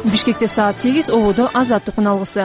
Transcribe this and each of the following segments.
Бишкекте саат 8, ободо Азаттык үналгысы.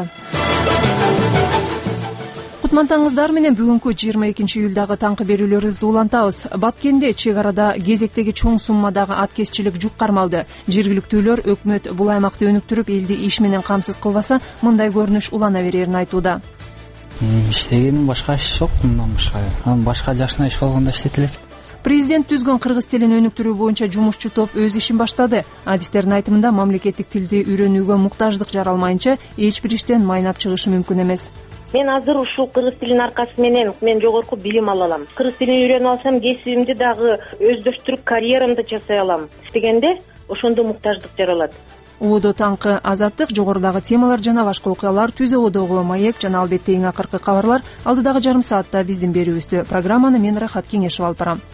Кутмантаңыздар менен бүгүнкү 22 июлдагы таңкы берүүлөрүбүздү улантабыз. Баткенде чек арада кезектеги чоң суммадагы аткезчилик жүк кармалды. Жергиликтүүлөр өкмөт бул аймакты өнүктүрүп, элди иш менен камсыз кылбаса, мындай көрүнүш улана берерин айтууда. Иштегеним башка иш жок, мындан башка жакшына иш болгондо иштетилет. Президент түзгөн кыргыз тилин өнүктүрүү боюнча жумушчу топ өз ишин баштады. Адистердин айтымында мамлекеттик тилди үйрөнүүгө муктаждык жаралмайынча эч бир иштен майнап чыгышы мүмкүн эмес. Мен азыр ушул кыргыз тилинин аркасы менен мен жогорку билим ала алам. Кыргыз тилин үйрөнүп алсам, кесибимди дагы өздөштүрүп, карьерамды жасай алам дегенде ошондо муктаждык жаралат. Ободо таңкы Азаттык, жогорудагы темалар жана башка окуялар, Түз ободогу маек жана албетте эң акыркы кабарлар алдыдагы жарым саатта биздин берүүбүздө. Программаны мен Рахат Кеңешов алып барам.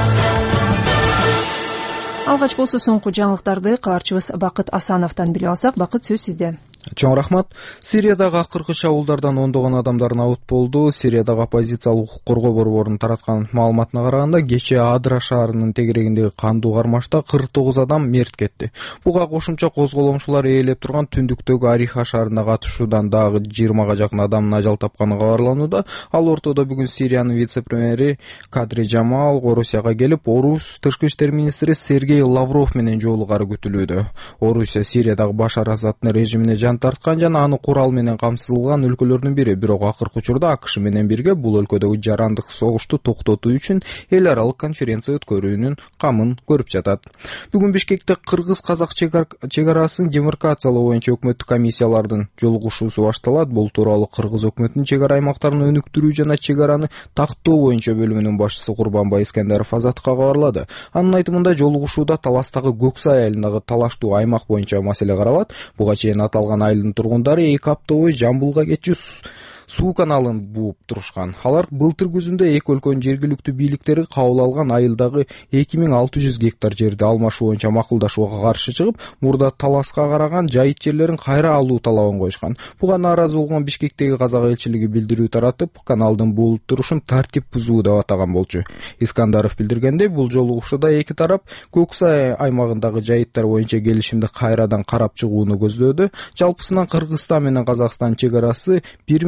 Алгач болсо соңку жаңылыктарды кабарчыбыз Бакыт Асановдон билип алсак. Бакыт, сөз сизде. Чоң рахмат. Сириядагы акыркы чабуулдардан ондогон адамдар абыт болду. Сириядагы оппозициялык укук коргоо борборунун тараткан маалыматына караганда, кечээ Адра шаарынын тегерегиндеги кандуу кармашта 49 адам мерт кетти. Буга кошумча козголомчулар ээлеп турган түндүктөгү Ариха шаарына катышуудан дагы 20га жакын адамдын ажал тапканы кабарланууда. Ал ортодо бүгүн Сириянын вице-премьери Кадри Жамал Орусияга келип, Орус тышкы иштер министри Сергей Лавров менен жолугары күтүлүүдө. Орусия Сириядагы Башар Асаддын режимине тарткан жана аны курал менен камсыздалган өлкөлөрдүн бири. Бирок акыркы учурда АКШ менен бирге бул өлкөдөгү жарандык согушту токтотуу үчүн эл аралык конференция өткөрүүнүн камын көрүп жатат. Бүгүн Бишкекте кыргыз-казак чек арасын демаркациялоо боюнча өкмөттүк комиссиялардын жолугушуусу башталат. Бул тууралуу Кыргыз өкмөтүнүн чек ара аймактарын өнүктүрүү жана чек араны тактоо боюнча бөлүмүнүн башчысы Курбанбай Искендеров Азаттыкка кабарлады. Анын айтымында, жолугушууда Таластагы Көксай айылындагы талаштуу аймак боюнча маселе каралат. Буга чейин аталган айылдын тургундары 2 апта бою Жамбылга кетчү суу каналын бууп турушкан. Алар былтыр күзүндө эки өлкөнүн жергиликтүү бийликтери кабыл алган айылдагы 2600 гектар жерди алмашуу боюнча макулдашууга каршы чыгып, мурда Таласка караган жайыт жерлерин кайра алуу талабын коюшкан. Буга нааразы болгон Бишкектеги казак элчилиги билдирүү таратып, каналдын буулуп турушун тартип бузуу деп атаган болчу. Искандаров билдиргендей, бул жолугушууда эки тарап Көксай аймагындагы жайыттар боюнча келишимди кайрадан карап чыгууну көздөөдө. Жалпысынан Кыргызстан менен Казакстан чек арасы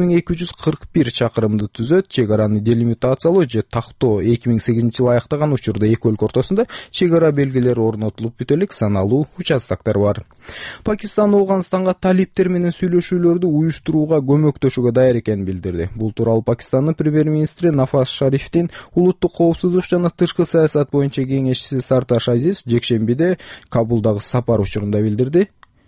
1241 чакырымды түзөт. Чек араны делимитациялоо же тактоо 2008-жылы аяктаган учурда эки өлкө ортосунда чек ара белгилери орнотулуп бүтө элек саналуу участоктор бар. Пакистан Афганстанга талиптер менен сүйлөшүүлөрдү уюштурууга көмөктөшүүгө даяр экенин билдирди. Бул тууралуу Пакистандын премьер-министри Нафас Шарифтин улуттук коопсуздук жана тышкы саясат боюнча кеңешчиси Сарташ Азиз жекшембиде Кабулдагы сапар учурунда билдирди.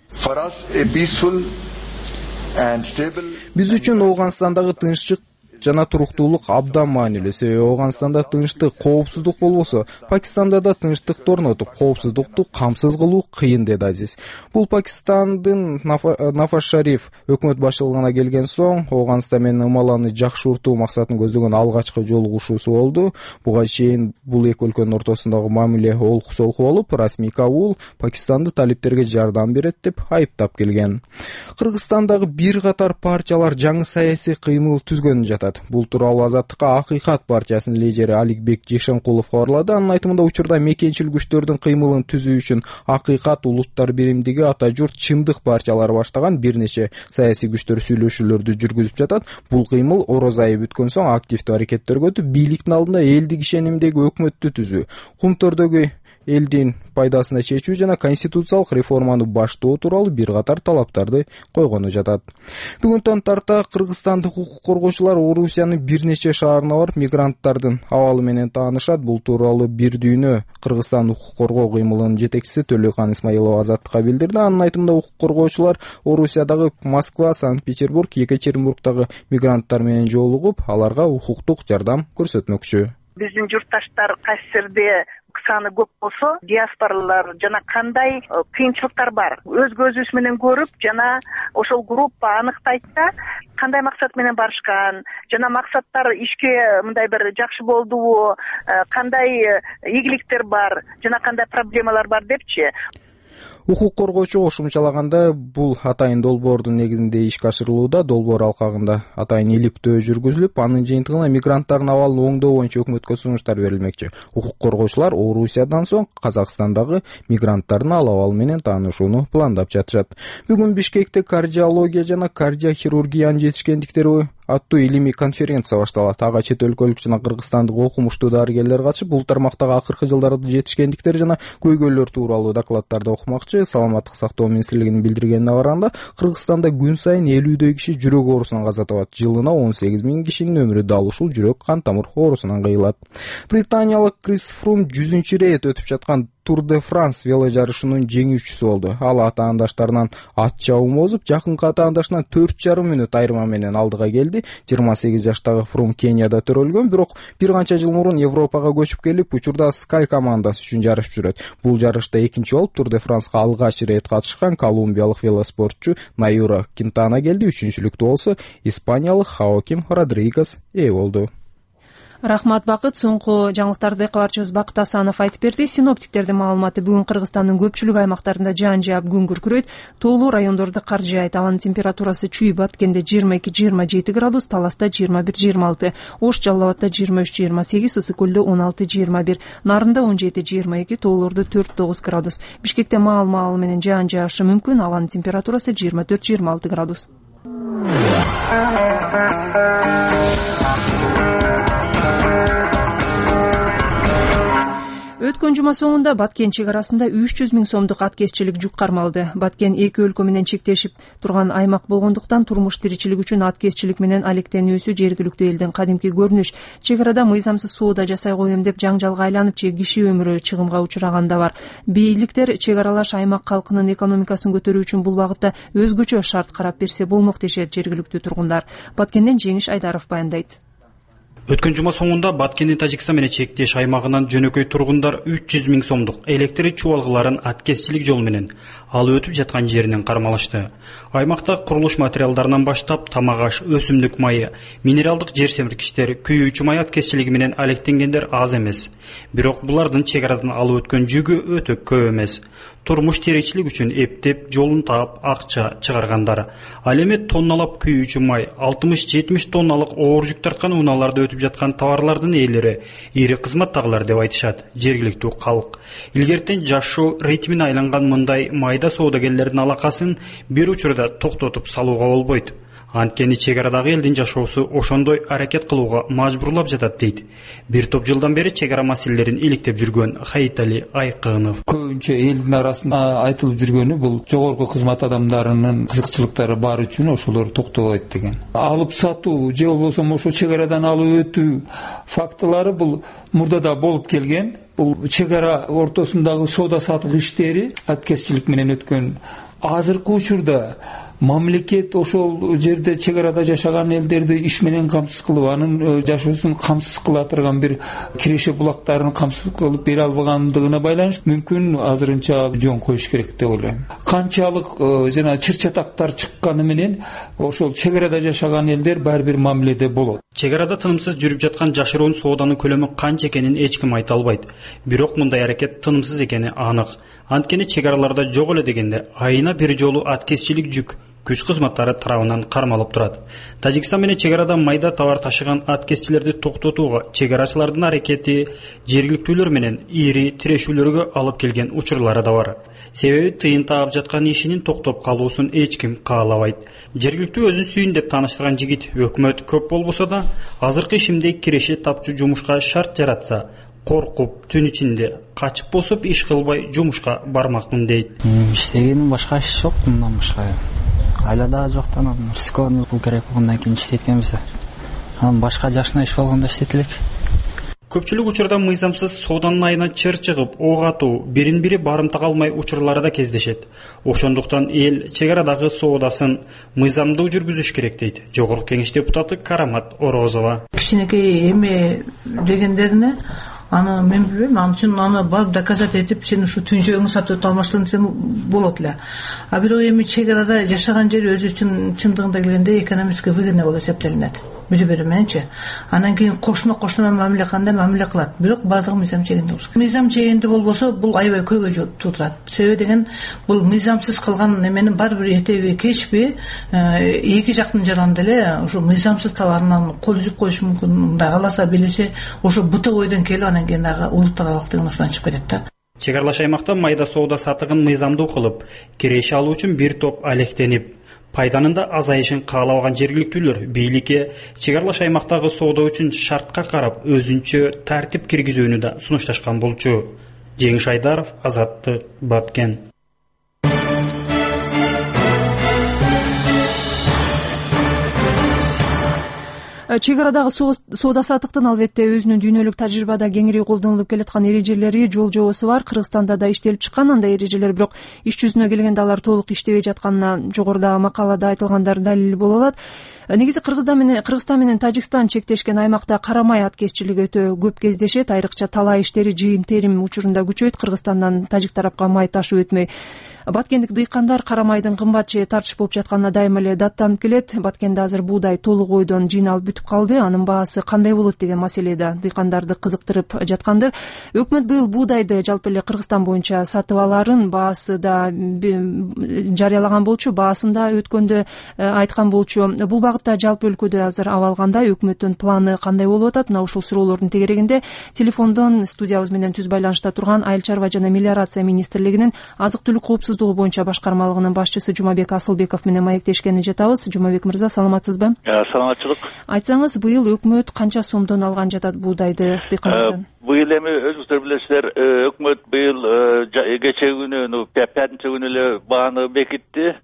Биз үчүн Афганстандагы тынччык жана туруктуулук абдан маанилүү. Себеби Афганстанда тынчтык, коопсуздук болбосо, Пакистанда да тынчтыкты орнотуп, коопсуздукту камсыз кылуу кыйын, деди Азиз. Бул Пакистандын Нафас Шариф өкмөт башчылыгына келген соң Афганстан менен ымаланы жакшыртуу максатын көздөгөн алгачкы жолугушуусу болду. Буга чейин бул эки өлкөнүн ортосундагы мамиле олку-солку болуп, расмий Кабул Пакистанды талиптерге жардам берет деп айыптап келген. Кыргызстандагы бир катар партиялар жаңы саясий кыймыл түзгөнү жатат. Бул тууралуу Азаттыкка Акыйкат партиясынын лидери Аликбек Жешенкулов кабарлады. Анын айтымында, учурда мекенчил күчтөрдүн кыймылын түзүү үчүн Акыйкат, Улуттар биримдиги, Ата журт, Чындык партиялары баштаган бир нече саясий күчтөр сүйлөшүүлөрдү жүргүзүп жатат. Бул кыймыл ороз айы бүткөн соң активдүү аракеттерге өтүп, бийликтин алдында элдик ишенимдеги өкмөттү түзүү, кумтөрдөгү элдин пайдасына чечүү жана конституциялык реформаны баштоо тууралуу бир катар талаптарды койгону жатат. Бүгүнтөн тарта кыргызстандык укук коргоочулар Орусиянын бир нече шаарына барып мигранттардын абалы менен таанышат. Бул тууралуу Бир дүйнө Кыргызстан укук коргоо кыймылынын жетекчиси Төлөкан Исмаилова Азаттыкка билдирди. Анын айтымында, укук коргоочулар Орусиядагы Москва, Санкт-Петербург, Екатеринбургдагы мигранттар менен жолугуп, аларга укуктук жардам көрсөтмөкчү. Биздин журтташтар кайсы жерде саны көп болсо, диаспоралар жана кандай кыйынчылыктар бар, өз көзүбүз менен көрүп, жана ошол группа аныктайт да, кандай максат менен барышкан, жана максаттар ишке мындай бир жакшы болдубу, кандай ийгиликтер бар, жана кандай проблемалар бар депчи. Укук коргоочу кошумчалаганда, бул атайын долбоордун негизинде ишке ашырылууда. Долбоор алкагында атайын иликтөө жүргүзүлүп, анын жыйынтыгында мигранттардын абалын оңдоо боюнча өкмөткө сунуштар берилмекчи. Укук коргоочулар Орусиядан соң Казакстандагы мигранттардын ал абалы менен таанышууну пландап жатышат. Бүгүн Бишкекте кардиология жана кардиохирургиянын жетишкендиктери аттуу илимий конференция башталат. Ага чет өлкөлүк жана кыргызстандык окумуштуу дарыгерлер катышып, бул тармактагы акыркы жылдардагы жетишкендиктер жана көйгөйлөр тууралуу докладдарды окумакчы. Саламаттык сактоо министрлигинин билдиргенине караганда, Кыргызстанда күн сайын 50 киши жүрөк оорусунан каза табат. Жылына 18 000 кишинин өмүрү дал ушул жүрөк кан тамыр оорусунан кыйылат. Британиялык Крис Фрум 100-чү рет өтүп жаткан Тур де Франс вело жарышынын жеңүүчүсү болду. Ал атаандаштарынан ат чабуун бозуп, жакынкы атаандаштынан 4,5 мүнөт айырма менен алдыга келди. 28 жаштагы Фрум Кенияда төрөлгөн, бирок бир канча жыл мурун Европага көчүп келип, учурда Sky командасы үчүн жарышып жүрөт. Бул жарышта экинчи болуп Тур де Франска алгач рет катышкан колумбиялык велоспортчу Найура Кинтана келди. Үчүнчүлүктө болсо испаниялык Хоаким Родригес ээ болду. Рахмат, Бакыт. Соңку жаңылыктарды кабарчыбыз Бакыт Асанов айтып берди. Синоптиктердин маалыматы бүгүн Кыргызстандын көпчүлүк аймактарында жаан жаап, күн күркүрөйт. Тоолуу райондордо кар жаайт. Абанын температурасы Чүй Баткенде 22-27 градус, Таласта 21-26, Ош Жалал Абадда 23-28, Ысык Көлдө 16-21, Нарында 17-22, тоолордо 4-9 градус. Бишкекте маал менен жаан жаашы мүмкүн. Абанын температурасы 24-26 градус. Өткөн жума соңунда Баткен чек арасында 300 000 сомдук аткезчилик жүк кармалды. Баткен эки өлкө менен чектешип турган аймак болгондуктан турмуш тиричилик үчүн аткезчилик менен алектенүүсү жергиликтүү элдин кадимки көрүнүш. Чек арада мыйзамсыз соода жасай коем деп жаңжалга айланып, киши өмүрү чыгымга учураган да бар. Бийликтер чек аралаш аймак калкынын экономикасын көтөрүү үчүн бул багытта өзгөчө шарт карап берсе болмок дешет жергиликтүү тургундар. Баткенден Жеңиш Айдаров баяндайт. Өткөн жума соңунда Баткендин Тажикстан менен чектеш аймагынан жөнөкөй тургундар 300 000 сомдук электр чубалгыларын аткезчилик жол менен ал өтүп жаткан жеринен кармалышты. Аймакта курулуш материалдарынан баштап тамак аш, өсүмдүк майы, минералдык жер семирткичтер, күйүүчү май аткезчилиги менен алектенгендер аз эмес. Бирок булардын чек арадан алып өткөн жүгү өтө көп эмес. Турмуш тиричилик үчүн эптеп, жолун таап, акча чыгаргандар. Ал эми тонналап күйүүчү май, 60-70 тонналык оор жүк тарткан унааларда өтүп жаткан товарлардын ээлери ири кызматтагылар деп айтышат жергиликтүү калк. Илгертен жашоо ритмине айланган мындай майда соодагерлердин алакасын бир учурда токтотуп салууга болбойт. Анткени чек арадагы элдин жашоосу ошондой аракет кылууга мажбурлап жатат дейт. Бир топ жылдан бери чек ара маселелерин иликтеп жүргөн Хаитали Айкынов. Көбүнчө элдин арасында айтылып жүргөнү бул жогорку кызмат адамдарынын кызыкчылыктары бар үчүн ошолор токтобойт деген. Алып сатуу же болбосо ошо чек арадан алып өтүү фактылары бул мурда да болуп келген. Бул чек ара ортосундагы соода сатык иштери аткезчилик менен өткөн. Азыркы учурда мамлекет ошол жерде чек арада жашаган элдерди иш менен камсыз кылып, анын жашоосун камсыз кыла турган бир киреше булактарын камсыз кылып бере албагандыгына байланыштуу мүмкүн азырынча жөн коюш керек деп ойлойм. Канчалык жана чыр-чатактар чыкканы менен ошол чек арада жашаган элдер баары бир мамиледе болот. Чек арада тынымсыз жүрүп жаткан жашыруун сооданын көлөмү канча экенин эч ким айта албайт. Бирок мындай аракет тынымсыз экени анык. Анткени чек араларда жок эле дегенде айына бир жолу аткезчилик жүк күч кызматтары тарабынан кармалып турат. Тажикстан менен чек арада майда товар ташыган аткезчилерди токтотууга чек арачылардын аракети жергиликтүүлөр менен ири тирешүүлөргө алып келген учурлары да бар. Себеби тыйын таап жаткан ишинин токтоп калуусун эч ким каалабайт. Жергиликтүү өзүн сүйүн деп тааныштырган жигит өкмөт көп болбосо да азыркы ишимдей киреше тапчу жумушка шарт жаратса, коркуп түн ичинде качып босуп иш кылбай жумушка бармакмын дейт. Иштегеним башка иш жок, мындан башка. Айлада жоктан рискованный кылуу керек болгондон кийин иштеткенбиз. Анан башка жакшына иш болгондо иштетилек. Көпчүлүк учурда мыйзамсыз сооданын айына чыр чыгып, ок атуу, бирин-бири барымтага алмай учурлары да кездешет. Ошондуктан эл чек арадагы соодасын мыйзамдуу жүргүзүш керек дейт Жогорку Кеңеш депутаты Карамат Орозова. Кичинекей эме дегендерине аны мен билбейм, ал үчүн аны барып доказать этип, сен ушу түн жөөңү сатып өтө алмаштыгың сен болот эле. А бирок эми чек арада жашаган жери өзү үчүн чындыгында келгенде экономически выгодно болуп эсептелинет. бири бири мененчи. Анан кийин кошуна менен мамиле кандай мамиле кылат. Бирок бардыгы мыйзам чегинде болуш керек. Мыйзам чегинде болбосо бул аябай көйгөй туудурат. Себеби деген бул мыйзамсыз кылган неменин баары бир эртеби кечпи эки жактын жаранында эле ошо мыйзамсыз товарынан кол үзүп коюш мүмкүн. Мындай аласа билесе ошо бута бойдон келип анан кийин дагы улуттаралык деген ошондон чыгып кетет да. Чек аралаш аймакта майда соода сатыгын мыйзамдуу кылып, киреше алуу үчүн бир топ алектенип, пайданын да азайышын каалабаган жергиликтүүлөр бийликке чек аралаш аймактагы соода үчүн шартка карап өзүнчө тартип киргизүүнү да сунушташкан болчу. Жеңиш Айдаров, Азаттык, Баткен. Чек арадагы соода сатыктын албетте өзүнүн дүйнөлүк тажрыйбада кеңири колдонулуп келаткан эрежелери, жол жобосу бар. Кыргызстанда да иштелип чыккан андай эрежелер, бирок иш жүзүнө келгенде алар толук иштебей жатканына жогорудагы макалада айтылгандар далил боло алат. Негизи Кыргызстан менен Тажикстан чектешкен аймакта карамай аткезчилик өтө көп кездешет. Айрыкча талаа иштери жыйын-терим учурунда күчөйт. Кыргызстандан Тажик тарапка май ташып өтмөй. Баткендик дыйкандар карамайдын кымбат же тартыш болуп жатканына дайыма эле даттанып келет. Баткенде азыр буудай толук ойдон жыйналып бүтүп калды. Анын баасы кандай болот деген маселе да дыйкандарды кызыктырып жаткандыр. Өкмөт быйыл буудайды жалпы эле Кыргызстан боюнча сатып алаарын баасы да жарыялаган болчу, баасын да өткөндө айткан болчу. Бул багытта жалпы өлкөдө азыр абал кандай, өкмөттүн планы кандай болуп атат? Мына ушул суроолордун тегерегинде телефондон студиябыз менен түз байланышта турган Айыл чарба жана мелиорация министрлигинин азык-түлүк коопсуздугу боюнча башкармалыгынын башчысы Жумабек Асылбеков менен маектешкени жатабыз. Жумабек мырза, саламатсызбы? Саламатчылык. Айтсаңыз, быйыл өкмөт канча сомдон алган жатат буудайды дыйкандардан? Быйыл эми өзүңүздөр билесиздер, өкмөт быйыл кечээ күнү 5-күнү эле бааны бекитти.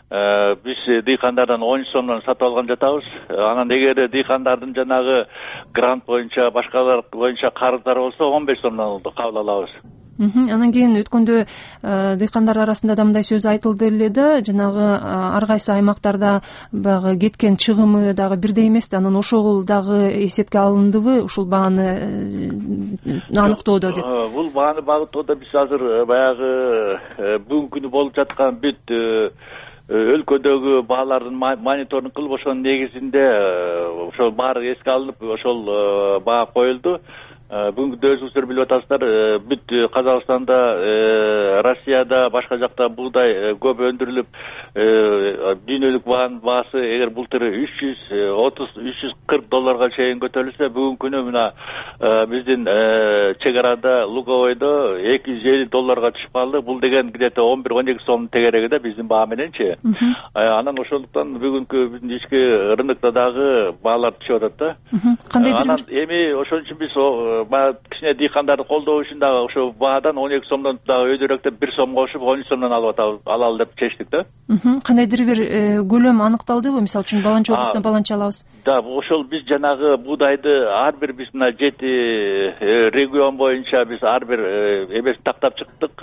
Биз дыйкандардан 10 сомдон сатып алган жатабыз. Анан эгер дыйкандардын жанагы грант боюнча, башкалар боюнча карыздары болсо 15 сомдон кабыл алабыз. Анан кийин өткөндө дыйкандар арасында да мындай сөз айтылды эле да, жанагы ар кайсы аймактарда баягы кеткен чыгымы дагы бирдей эмес да, анан ошол дагы эсепке алындыбы ушул бааны аныктоодо деп? Бул бааны багыттоодо биз азыр баягы бүгүнкү күнү болуп жаткан бүт өлкөдөгү баалардын мониторинг кылып, ошонун негизинде ошол баары эске алынып, ошол баа коюлду. Бүгүнкү өзүңүздөр билип атасыздар, бүт Казакстанда, Россияда, башка жакта буудай көп өндүрүлүп, дүйнөлүк баасы эгер былтыр $340 чейин көтөрүлсө, бүгүнкү күнү мына биздин чек арада Луговойдо $250 чыгып калды. Бул деген где-то 11-12 сом тегерегиде биздин баа мененчи. Анан ошондуктан бүгүнкү биздин ички рынокто дагы баалар түшүп атат да. Анан эми ошон үчүн биз кичине дыйкандарды колдоо үчүн дагы ошо баадан 12 сомдон дагы өйдөрөөктөп 1 сом кошуп 13 сомдон алалы деп чечтик да. Кандайдыр бир көлөм аныкталдыбы? Мисалы үчүн баланча облустан баланча алабыз. Да, ошол биз жанагы буудайды ар бир биз мына 7 регион боюнча биз ар бир эмесин тактап чыктык.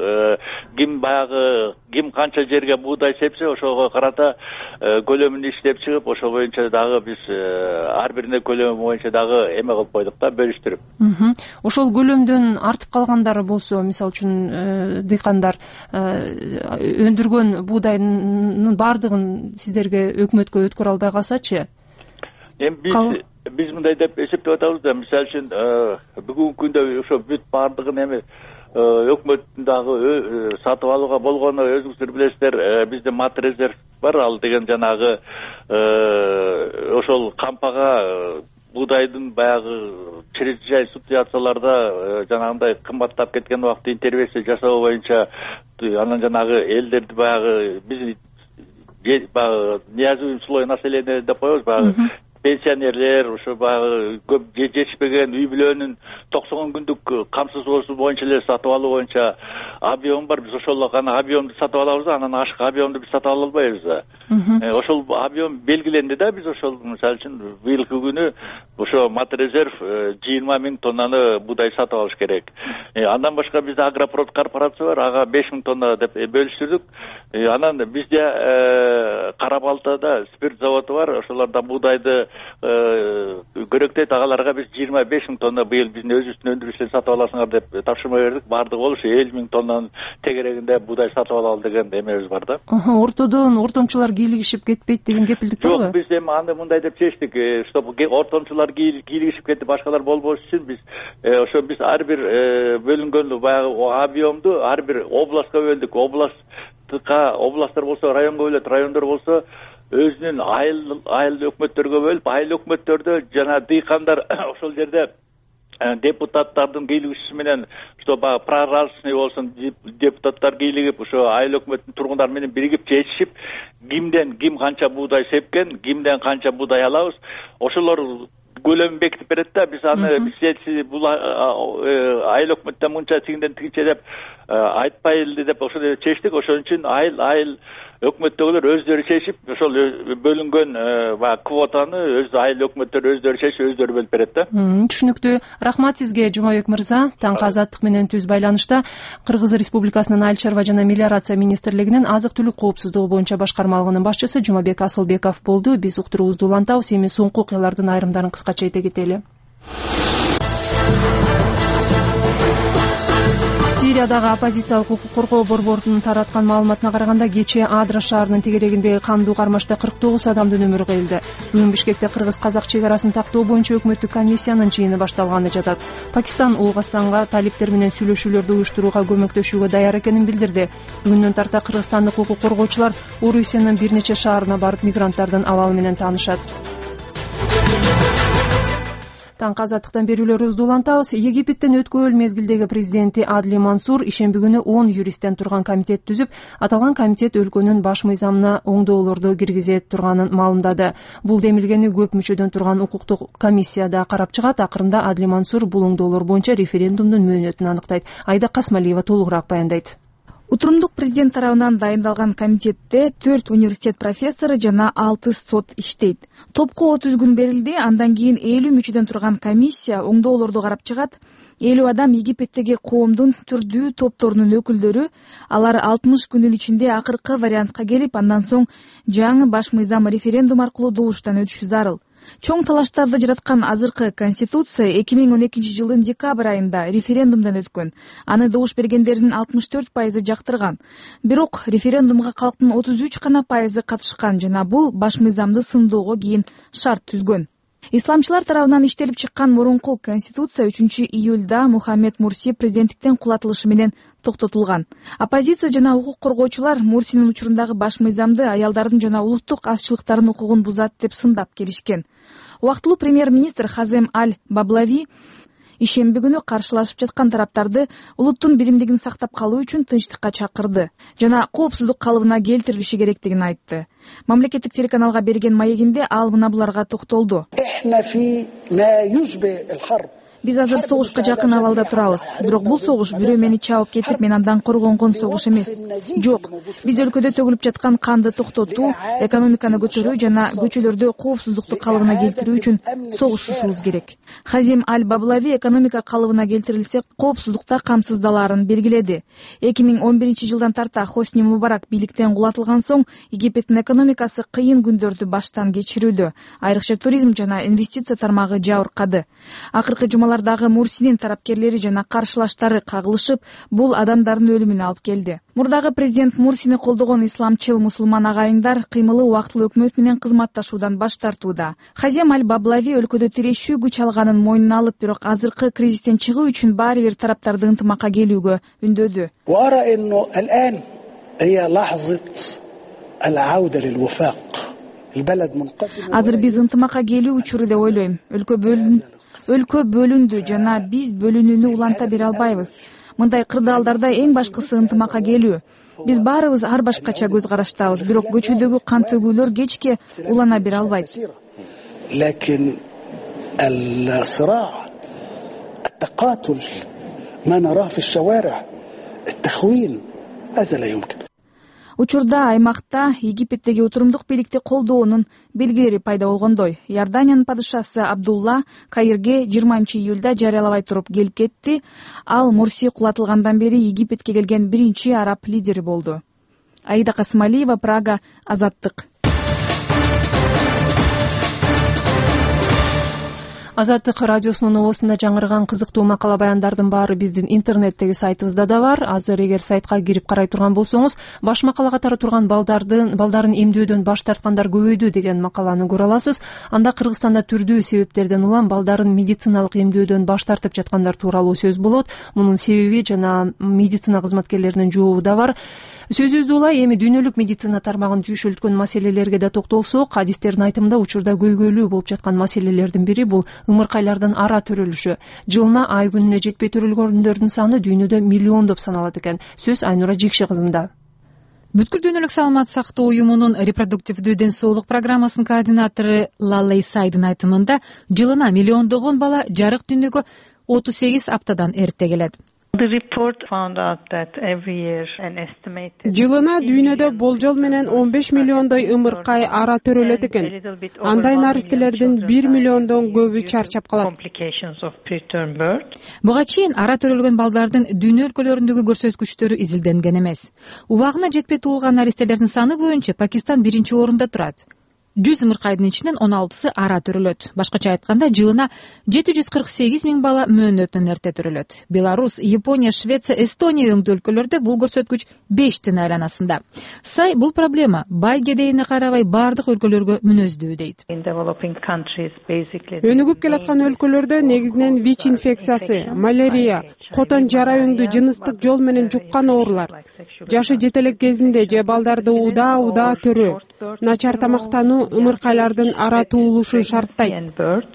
Ким канча жерге буудай сепсе, ошого карата көлөмүн иштеп чыгып, ошол боюнча дагы биз ар бирине көлөмү боюнча дагы эме кылып койдук да, бөлүштүрүп. Ошол көлөмдөн артып калгандары болсо, мисалы үчүн дыйкандар өндүргөн буудайдын баардыгын сиздерге өкмөткө өткөрө албай калсачы? Эми биз мындай деп эсептеп атабыз да, мисалы үчүн бүгүнкү күндө ошо бүт баардыгын эми өкмөттүн дагы сатып алууга болгону өзүңүздөр билесиздер, бизде мат резерв бар, ал деген жанагы ошол кампага буудайдын баягы чрезвычайный ситуацияларда жанагындай кымбаттап кеткен убакытта интервенция жасоо боюнча анан жанагы элдерди баягы биз баягы неязывый слой населения деп коебуз, баягы пенсионерлер, ошо баягы көп жетишпеген үй бүлөнүн 90 күндүк камсыздоосу боюнча эле сатып алуу боюнча объем бар. Биз ошол гана объемду сатып алабыз, анан ашык объемду биз сатып ала албайбыз. Ошол объем белгиленди да, биз ошол мисалы үчүн быйылкы күнү ошо мат резерв 20 миң тоннаны буудай сатып алыш керек. Андан башка бизде Агропрод корпорация бар, ага 5 миң тонна деп бөлүштүрдүк. Анан бизде Кара-Балтада спирт заводу бар, ошолорда буудайды көрөктөйт, агаларга биз 25 миң тонна быйыл биздин өзүбүздүн өндүрүштөн сатып аласыңар деп тапшырма бердик. Бардыгы болушу 50 миң тоннанын тегерегинде буудай сатып алалы деген эмебиз бар да. Ортодон ортомчулар кийлигишип кетпейт деген кепилдик барбы? Жок, биз эми аны мындай деп чечтик, чтобы ортомчулар кийлигишип кетип башкалар болбош үчүн биз ар бир бөлүнгөн баягы объемду ар бир областка бөлдүк. Областтар болсо районго бөлөт, райондор болсо өзүнүн айыл өкмөттөргө бөлүп, айыл өкмөттөрдө жана дыйкандар ошол жерде депутаттардын кийлигиши менен баягы прозрачный болсун, депутаттар кийлигип, ошо айыл өкмөттүн тургундары менен биригип чечишип, ким канча буудай сепкен, кимден канча буудай алабыз, ошолор көлөмүн бекитип берет да. Биз аны бул айыл өкмөттөн мынча, тигинден тигинче деп айтпайлы деп ошол чечтик. Ошон үчүн айыл өкмөттөгүлөр өздөрү чечип, ошол бөлүнгөн баягы квотаны айыл өкмөттөр өздөрү чечип, өздөрү бөлүп берет да. Түшүнүктүү. Рахмат сизге, Жумабек мырза. Таңкы Азаттык менен түз байланышта Кыргыз Республикасынын Айыл чарба жана мелиорация министрлигинин азык-түлүк коопсуздугу боюнча башкармалыгынын башчысы Жумабек Асылбеков болду. Биз уктуруубузду улантабыз. Эми соңку окуялардын айрымдарын кыскача айта кетели. Сириядагы оппозициялык укук коргоо борборунун тараткан маалыматына караганда, кечээ Адра шаарынын тегерегиндеги кандуу кармашта 49 адамдын өмүрү кыйылды. Бүгүн Бишкекте кыргыз-казак чек арасын тактоо боюнча өкмөттүк комиссиянын жыйыны башталганы жатат. Пакистан Оогастанга талиптер менен сүйлөшүүлөрдү уюштурууга көмөктөшүүгө даяр экенин билдирди. Бүгүндөн тарта кыргызстандык укук коргоочулар Орусиянын бир нече шаарына барып мигранттардын абалы менен таанышат. Таңкы Азаттыктан берүүлөрүбүздү улантабыз. Египеттин өткөн мезгилдеги президенти Адли Мансур ишемби күнү 10 юристтен турган комитет түзүп, аталган комитет өлкөнүн баш мыйзамына оңдоолорду киргизе турганын маалымдады. Бул демилгени көп мүчөдөн турган укуктук комиссияда карап чыгат. Акырында Адли Мансур бул оңдоолор боюнча референдумдун мөөнөтүн аныктайт. Айда Касмалиева толугураак баяндайт. Утурумдук президент тарабынан дайындалган комитетте 4 университет профессору жана 6 сот иштейт. Топко 30 күн берилди. Андан кийин 50 мүчөдөн турган комиссия оңдоолорду карап чыгат. 50 адам Египеттеги коомдун түрдүү топторунун өкүлдөрү. Алар 60 күнүн ичинде акыркы вариантка келип, андан соң жаңы баш мыйзам референдум аркылуу добуштан өтүшү зарыл. Чоң талаштарды жараткан азыркы конституция 2012 жылдын декабрь айында референдумдан өткөн. Аны добуш бергендердин 64% жактырган. Бирок референдумга калктын 33 гана пайызы катышкан жана бул баш мыйзамды сындоого кийин шарт түзгөн. Исламчылар тарабынан иштелип чыккан мурунку конституция 3 июлда Мухаммед Мурси президенттиктен кулатылышы менен токтотулган. Оппозиция жана укук коргоочулар Мурсинин учурундагы баш мыйзамды аялдардын жана улуттук азчылыктардын укугун бузат деп сындап келишкен. Убактылуу премьер-министр Хазем Аль-Баблави ишемби күнү каршылашып жаткан тараптарды улуттун биримдигин сактап калуу үчүн тынчтыкка чакырды жана коопсуздук калыбына келтирилиши керектигин айтты. Мамлекеттик телеканалга берген маегинде ал мына буларга токтолду. Биз азыр согушка жакын абалда турабыз. Бирок бул согуш бирөө мени чабып кетип, мен андан коргонгон согуш эмес. Жок. Биз өлкөдө төгүлүп жаткан канды токтотуу, экономиканы көтөрүү жана көчөлөрдө коопсуздукту калыбына келтирүү үчүн согушушубуз керек. Хазим Аль-Баблави экономика калыбына келтирилсе, коопсуздукта камсыздалаарын белгиледи. 2011 жылдан тарта Хосни Мубарак бийликтен кулатылган соң Египеттин экономикасы кыйын күндөрдү баштан кечирүүдө. Айрыкча туризм жана инвестиция тармагы жабыркады. Акыркы жумалардагы Мурсинин тарапкерлери жана каршылаштары кагылышып, бул адамдардын өлүмүнө алып келди. Мурдагы президент Мурсини колдогон исламчыл мусулман агайыңдар кыймылы убактылуу өкмөт менен кызматташуудан баш тартууда. Хазем Аль-Баблави өлкөдө тирешүү күч алганын мойнуна алып, бирок азыркы кризистен чыгуу үчүн баары бир тараптарды ынтымакка келүүгө үндөдү. Азыр биз ынтымакка келүү учуру деп ойлойм. Өлкө бөлүндү жана биз бөлүнүүнү уланта бере албайбыз. Мындай кырдаалдарда эң башкысы ынтымакка келүү. Биз баарыбыз ар башкача көз караштабыз, бирок көчөдөгү кан төгүүлөр кечке улана бере албайт. Учурда аймакта Египеттеги утурумдук бийликти колдоонун белгилери пайда болгондой. Иорданиянын падышасы Абдулла Каирге 20 июлда жарыялабай туруп келип кетти. Ал Мурси кулатылгандан бери Египетке келген биринчи араб лидери болду. Аида Касмалиева, Прага, Азаттык. Азаттык радиосунун обосунда жаңырган кызыктуу макала баяндардын баары биздин интернеттеги сайтыбызда да бар. Азыр эгер сайтка кирип карай турган болсоңуз, баш макала катары турган балдарын эмдөөдөн баш тарткандар көбөйдү деген макаланы көрө аласыз. Анда Кыргызстанда түрдүү себептерден улам балдарын медициналык эмдөөдөн баш тартып жаткандар тууралуу сөз болот. Мунун себеби жана медицина кызматкерлеринин жообу да бар. Сөзүбүздү улай эми дүйнөлүк медицина тармагын түйшөлткөн маселелерге да токтолсок, адистердин айтымында учурда көйгөйлүү болуп жаткан маселелердин бири бул ымыркайлардын ара төрөлүшү. Жылына ай күнүнө жетпей төрөлгөндөрдүн саны дүйнөдө миллиондоп саналат экен. Сөз Айнура Жекше кызында. Бүткүл дүйнөлүк саламат сактоо уюмунун репродуктивдүү ден соолук программасынын координатору Лаллей Сайдын айтымында, жылына миллиондогон бала жарык дүйнөгө 38 аптадан эрте келет. Жылына дүйнөдө болжол менен 15 миллиондой ымыркай ара төрөлөт экен. Андай наристелердин 1 миллиондон көбү чарчап калат. Буга чейин ара төрөлгөн балдардын дүйнө өлкөлөрүндөгү көрсөткүчтөрү изилденген эмес. Убагына жетпей туулган наристелердин саны боюнча Пакистан 1-орунда турат. 100 ымыркайдын ичинен 16сы ара төрөлөт. Башкача айтканда, жылына 748 000 бала мөөнөтүнөн эрте төрөлөт. Беларусь, Япония, Швеция, Эстония өңдүү өлкөлөрдө бул көрсөткүч 5-тин айланасында. Сай бул проблема бай кедейине карабай бардык өлкөлөргө мүнөздүү дейт. Өнүгүп келаткан өлкөлөрдө негизинен ВИЧ инфекциясы, малярия, котон жара өңдүү жыныстык жол менен жуккан оорулар, жашы жетелек кезинде же балдарды удаа төрөө, начар тамактануу ымыркайлардын ара туулушун шарттайт.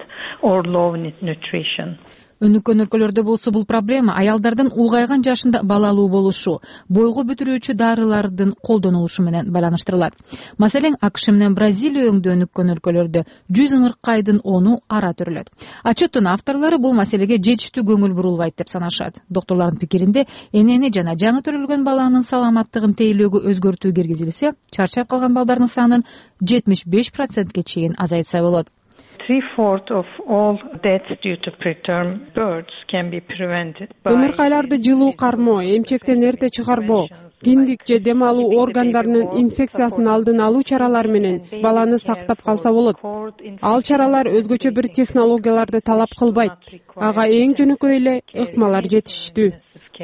Өнүккөн өлкөлөрдө болсо бул проблема аялдардын улгайган жашында балалуу болушу, бойго бүтүрүүчү дарылардын колдонулушу менен байланыштырылат. Маселен, АКШ менен Бразилия өңдүү өнүккөн өлкөлөрдө 100 ымыркайдын 10-у ара төрөлөт. Отчеттун авторлору бул маселеге жетиштүү көңүл бурулбайт деп санашат. Доктурлардын пикиринде, энени жана жаңы төрөлгөн баланын саламаттыгын тейлөөгө өзгөртүү киргизилсе, чарчап калган балдардын санын 75%ке чейин азайтса болот. 3/4 of all deaths due to preterm births can be prevented by ымыркайларды жылуу кармоо, эмчектен эрте чыгарбоо, киндик же дем алуу органдарынын инфекциясын алдын алуу чаралары менен баланы сактап калса болот. Ал чаралар өзгөчө бир технологияларды талап кылбайт. Ага эң жөнөкөй эле ыкмалар жетиштүү.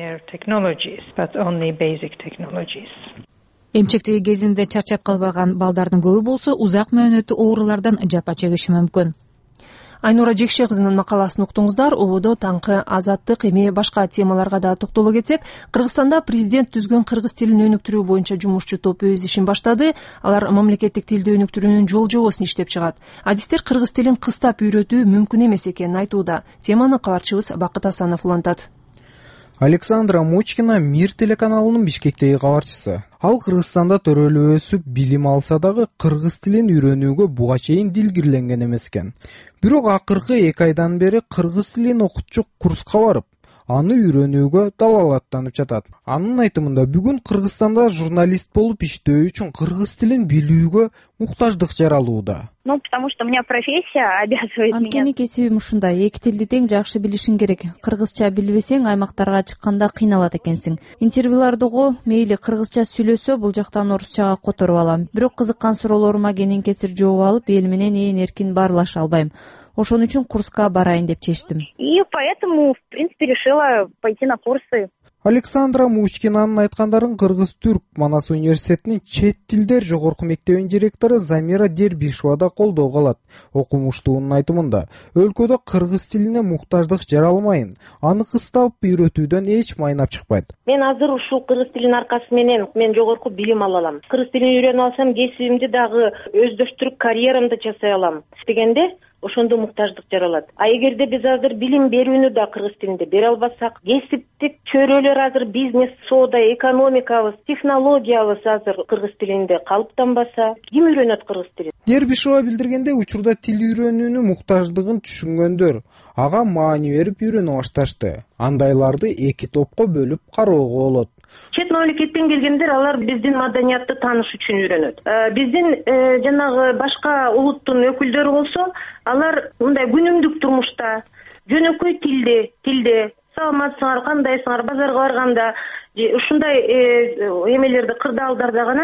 Эмчектеги кезинде чарчап калбаган балдардын көбү болсо узак мөөнөттүү оорулардан жапа чегиши мүмкүн. Айнура Жекше кызынын макаласын уктуңуздар. Ободо таңкы азаттык. Эми башка темаларга да токтоло кетсек, Кыргызстанда президент түзгөн кыргыз тилин өнүктүрүү боюнча жумушчу топ өз ишин баштады. Алар мамлекеттик тилди өнүктүрүүнүн жол жобосун иштеп чыгат. Адистер кыргыз тилин кыстап үйрөтүү мүмкүн эмес экенин айтууда. Теманы кабарчыбыз Бакыт Асанов улантат. Александра Мучкина Мир телеканалынын Бишкектеги кабарчысы. Ал Кыргызстанда төрөлүп өсүп билим алса дагы кыргыз тилин үйрөнүүгө буга чейин дилгирленген эмес экен. Бирок акыркы 2 айдан бери кыргыз тилин окутчу курска барып, аны үйрөнүүгө далалаттанып жатат. Анын айтымында, бүгүн Кыргызстанда журналист болуп иштөө үчүн кыргыз тилин билүүгө муктаждык жаралууда. Потому что у меня профессия обязывает меня. Анткени кесибим ушундай, эки тилди тең жакшы билишиң керек. Кыргызча билбесең, аймактарга чыкканда кыйналат экенсиң. Интервьюлардыгы мейли кыргызча сүйлөсө, бул жактан орусчага которуп алам. Бирок кызыккан суроолорума кенен кесир жооп алып, эл менен ээн эркин баарлаша албайм. Ошон үчүн курска барайын деп чечтим. И поэтому, в принципе, решила пойти на курсы. Александра Мучкинанын айткандарын Кыргыз-Түрк Манас университетинин чет тилдер жогорку мектебинин директору Замира Дербишова да колдоого алат. Окумуштуунун айтымында, өлкөдө кыргыз тилине муктаждык жаралмайын, аны кыстап үйрөтүүдөн эч майнап чыкпайт. Мен азыр ушул кыргыз тилинин аркасы менен мен жогорку билим ала алам. Кыргыз тилин үйрөнүп алсам, кесибимди дагы өздөштүрүп, карьерамды жасай алам дегенде ошондо муктаждык жаралат. А эгерде биз азыр билим берүүнү да кыргыз тилинде бере албасак, кесиптик чөйрөлөр азыр бизнес, соода, экономикабыз, технологиябыз азыр кыргыз тилинде калыптанбаса, ким үйрөнөт кыргыз тилин? Дербишова билдиргенде, учурда тил үйрөнүүнүн муктаждыгын түшүнгөндөр ага маани берип үйрөнө башташты. Андайларды 2 топко бөлүп кароого болот. Чет мамлекеттен келгендер алар биздин маданиятты тааныш үчүн үйрөнөт. Биздин жанагы башка улуттун өкүлдөрү болсо, алар мындай күнүмдүк турмушта жөнөкөй тилде саламатсыңар, кандайсыңар, базарга барганда ушундай эмелерди, кырдаалдарда гана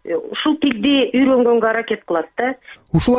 ушул тилди үйрөнгөнгө аракет кылат да. Ушул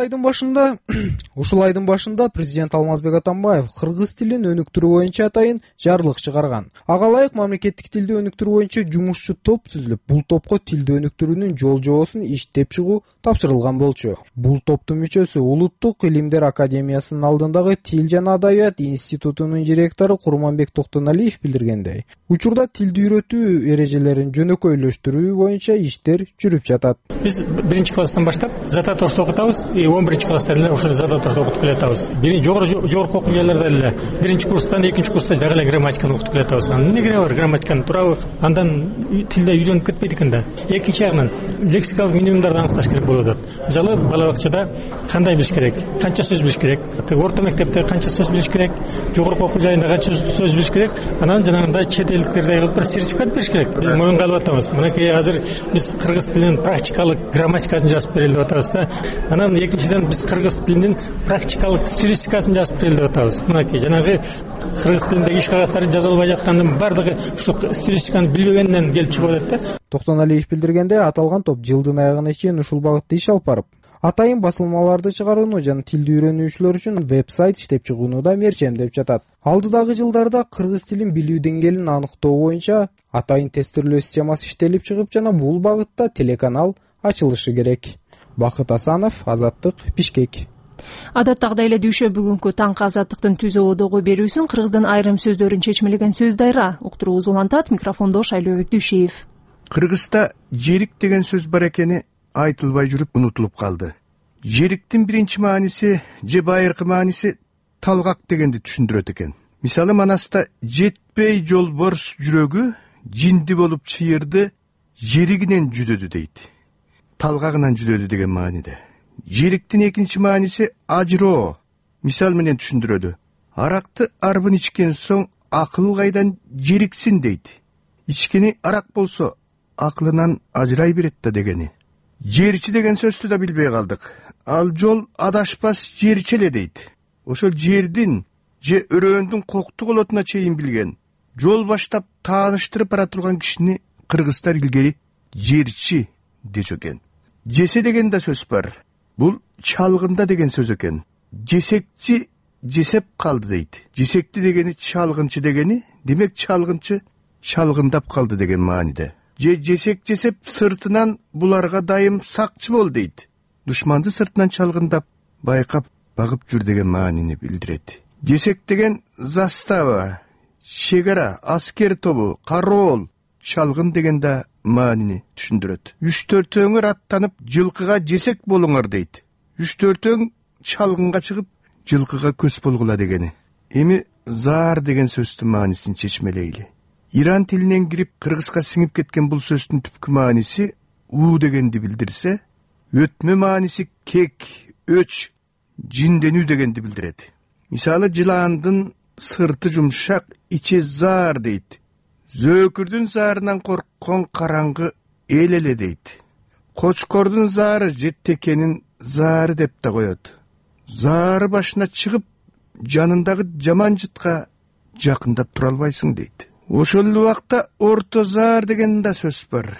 айдын башында президент Алмазбек Атамбаев кыргыз тилин өнүктүрүү боюнча атайын жарлык чыгарган. Ага ылайык мамлекеттик тилди өнүктүрүү боюнча жумушчу топ түзүлүп, бул топко тилди өнүктүрүүнүн жол-жобосун иштеп чыгуу тапшырылган болчу. Бул топтун мүчөсү Улуттук илимдер академиясынын алдындагы Тил жана Адабият институтунун директору Курманбек Токтоналиев билдиргендей, учурда тилди үйрөтүү эрежелерин жөнөкөйлөштүрүү боюнча иштер жүрүп жатат. Биз 1-класстан баштап задатошду окутабыз, 11-класста эле ошо задатошду окутуп келатабыз. Жогорку окуу жайларда эле 1-курстан 2-курста дагы эле грамматиканы окутуп келатабыз. Эмне кереги бар грамматиканын туурабы? Андан тилде үйрөнүп кетпейт экен да. Экинчи жагынан лексикалык минимумдарды аныкташ керек болуп атат. Мисалы, бала бакчада кандай билиш керек, канча сөз билиш керек, орто мектепте канча сөз билиш керек, жогорку окуу жайында канча сөз билиш керек, анан жанагындай чет элдиктердей кылып бир сертификат бериш керек. Биз моюнга алып атабыз. Мынакей азыр биз кыргыз тилинин практикалык грамматикасын жазып берели деп атабыз да. Анан экинчиден биз кыргыз тилинин практикалык стилистикасын жазып берели деп атабыз. Мынакей жанагы кыргыз тилиндеги иш кагаздарды жаза албай жаткандын бардыгы ушу стилистиканы билбегенден келип чыгып атат да. Токтоналиев билдиргендей, аталган топ жылдын аягына чейин ушул багытта иш алып барып, атайын басылмаларды чыгарууну жана тилди үйрөнүүчүлөр үчүн веб-сайт иштеп чыгууну да мерчемдеп жатат. Алдыдагы жылдарда кыргыз тилин билүү деңгээлин аныктоо боюнча атайын тестирлөө системасы иштелип чыгып, жана бул багытта телеканал ачылышы керек. Бакыт Асанов, Азаттык, Бишкек. Адаттагыдай эле дүйшө бүгүнкү таңкы Азаттыктын түз ободогу берүүсүн кыргыздын айрым сөздөрүн чечмелеген сөз дайра уктуруубуз улантат. Микрофондо Шайлообек Дүйшеев. Кыргызда жерик деген сөз бар экени айтылбай жүрүп унутулуп калды. Жериктин биринчи мааниси же байыркы мааниси талгак дегенди түшүндүрөт экен. Мисалы, Манаста жетпей жолборс жүрөгү жинди болуп чыйырды жеригинен жүдөдү дейт. Талгагынан жүдөдү деген мааниде. Жериктин экинчи мааниси ажыроо мисал менен түшүндүрөдү. Аракты арбын ичкен соң акыл кайдан жериксин дейт. Ичкени арак болсо акылынан ажырай берет да дегени. Жерчи деген сөздү да билбей калдык. Ал жол адашпас жерчи эле дейт. Ошол жердин же өрөөндүн коктук олотуна чейин билген, жол баштап тааныштырып бара турган кишини кыргыздар илгери жерчи дечү экен. Жесе деген да сөз бар. Бул чалгында деген сөз экен. Жесекчи жесеп калды дейт. Жесекти дегени чалгынчы дегени, демек чалгынчы чалгындап калды деген мааниде. Же жесек жесеп сыртынан буларга дайым сакчы бол дейт. Душманды сыртынан чалгындап байкап багып жүр деген маанини билдирет. Жесек деген застава, чегара, аскер тобу, кароол, чалгын деген да маанини түшүндүрөт. 3-4 аттанып жылкыга жесек болуңар дейт. 3-4 чалгынга чыгып жылкыга көз болгула дегени. Эми заар деген сөздүн маанисин чечмелейли. Иран тилинен кирип кыргызга сиңип кеткен бул сөздүн түпкү мааниси уу дегенди билдирсе, өтмө мааниси кек, өч, жинденүү дегенди билдирет. Мисалы, жылаандын сырты жумшак, ичи заар дейт. Зөөкүрдүн заарынан корккон караңгы эл эле дейт. Кочкордун заары жеттекенин заары деп да коет. Заары башына чыгып, жанындагы жаман жытка жакындап тура албайсың дейт. Ошол убакта орто заар деген да сөз бар.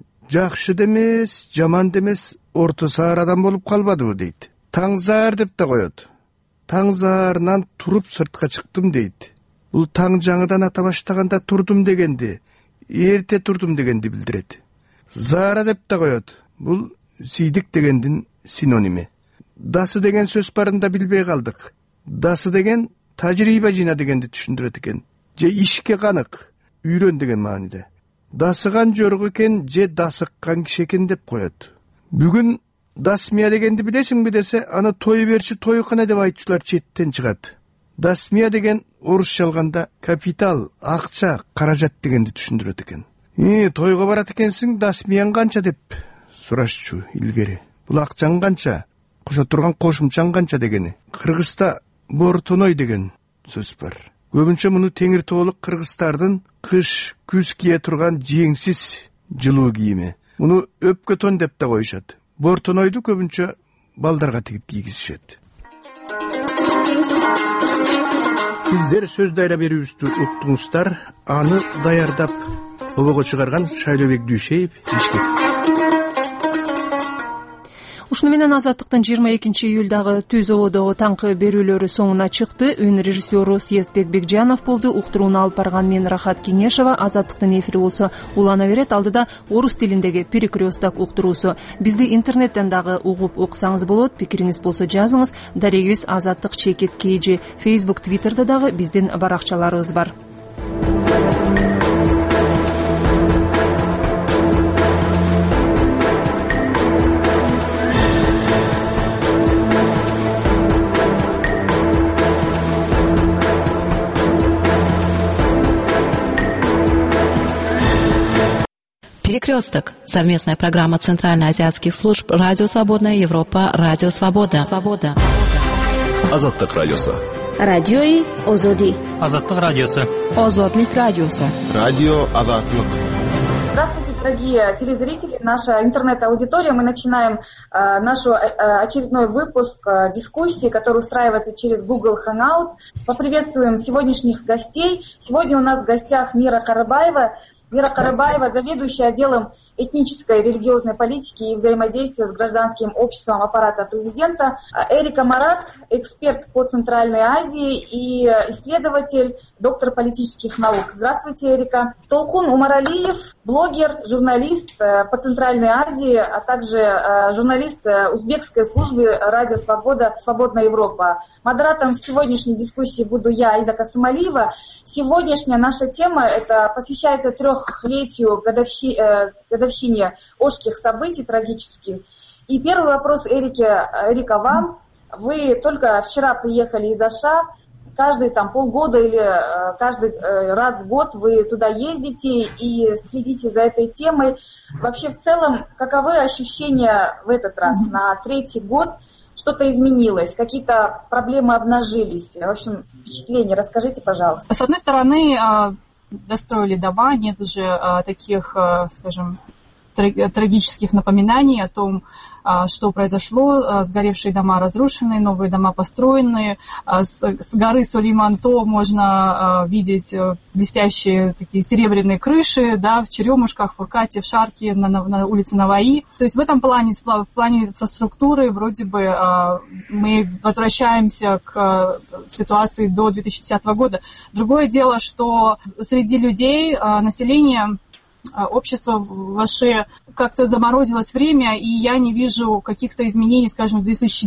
Жакшы демес, жаман демес, орто заар адам болуп калбадыбы дейт. Таң заар деп да коет. Таң заарынан туруп сыртка чыктым дейт. Бул таң жаңыдан ата баштаганда турдум дегенди, эрте турдум дегенди билдирет. Заара деп да коет. Бул сийдик дегендин синоними. Дасы деген сөз барын да билбей калдык. Дасы деген тажрыйба жина дегенди түшүндүрөт экен. Же ишке канык, үйрөн деген мааниде. Дасыган жорго экен же дасыккан киши экен деп коет. Бүгүн дасмия дегенди билесиңби десе, аны той берчи тойкана деп айтчулар четтен чыгат. Дасмия деген орусча алганда капитал, акча, каражат дегенди түшүндүрөт экен. Тойго барат экенсиң, дасмияң канча деп сурашчу илгери. Бул акчаң канча, кошо турган кошумчаң канча дегени. Кыргызда бортоной деген сөз бар. Көбүнчө муну теңир тоолук кыргыздардын кыш, күз кие турган жеңсиз жылуу кийими. Муну өпкө деп да коюшат. Бортонойду көбүнчө балдарга тигип кийгизишет. Сиздер сөз дайра берүүбүздү уктуңуздар. Аны даярдап обого чыгарган Шайлообек Дүйшеев, Бишкек. ушуну менен Азаттыктын 22-июлдагы ТÜЗОодогу таңкы берүүлөрү соңуна чыкты. Үн режиссеру Съездбек Бекжанов болду. Уктурууну алып барган мен Рахат Кеңешова. Азаттыктын эфири болсо улана берет. Алдыда орус тилиндеги перекресток уктуруусу. Бизди интернеттен дагы угуп уксаңыз болот. Пикириңиз болсо жазыңыз. Дарегибиз Азаттык _KG. Facebook, Twitterда дагы биздин баракчаларыбыз бар. Перекресток. Совместная программа Центральноазиатских служб «Радио Свободная Европа», «Радио Свобода». Азаттык радиосу. Радиои Озоди. Азаттык радиосу. Озодлик радиосу. Радио Азаттык. Здравствуйте, дорогие телезрители, наша интернет-аудитория. Мы начинаем наш очередной выпуск дискуссии, который устраивается через Google Hangout. Поприветствуем сегодняшних гостей. Сегодня у нас в гостях Мира Карабаева. Мира Карабаева, заведующая отделом этнической и религиозной политики и взаимодействия с гражданским обществом аппарата президента. Эрика Марат, эксперт по Центральной Азии и исследователь, доктор политических наук. Здравствуйте, Эрика. Толкун Умаралиев, блогер, журналист по Центральной Азии, а также журналист узбекской службы «Радио Свобода», «Свободная Европа». Модератором сегодняшней дискуссии буду я, Аида Касымалиева. Сегодняшняя наша тема посвящается 3-летию годовщине Ошских событий трагических. И первый вопрос, Эрика, вам. Вы только вчера приехали из Оша. Каждые полгода или каждый раз в год вы туда ездите и следите за этой темой. Вообще в целом, каковы ощущения в этот раз? На 3-й год что-то изменилось, какие-то проблемы обнажились? В общем, впечатления расскажите, пожалуйста. С одной стороны, достроили дома, нет уже таких, скажем, трагических напоминаний о том, что произошло. Сгоревшие дома разрушены, новые дома построены. С горы Сулейман-То можно видеть блестящие такие серебряные крыши, да, в Черемушках, в Фуркате, в Шарке, на улице Наваи. То есть в этом плане, в плане инфраструктуры, вроде бы мы возвращаемся к ситуации до 2010 года. Другое дело, что среди людей, населения, общество в Оше как-то заморозилось время, и я не вижу каких-то изменений, скажем,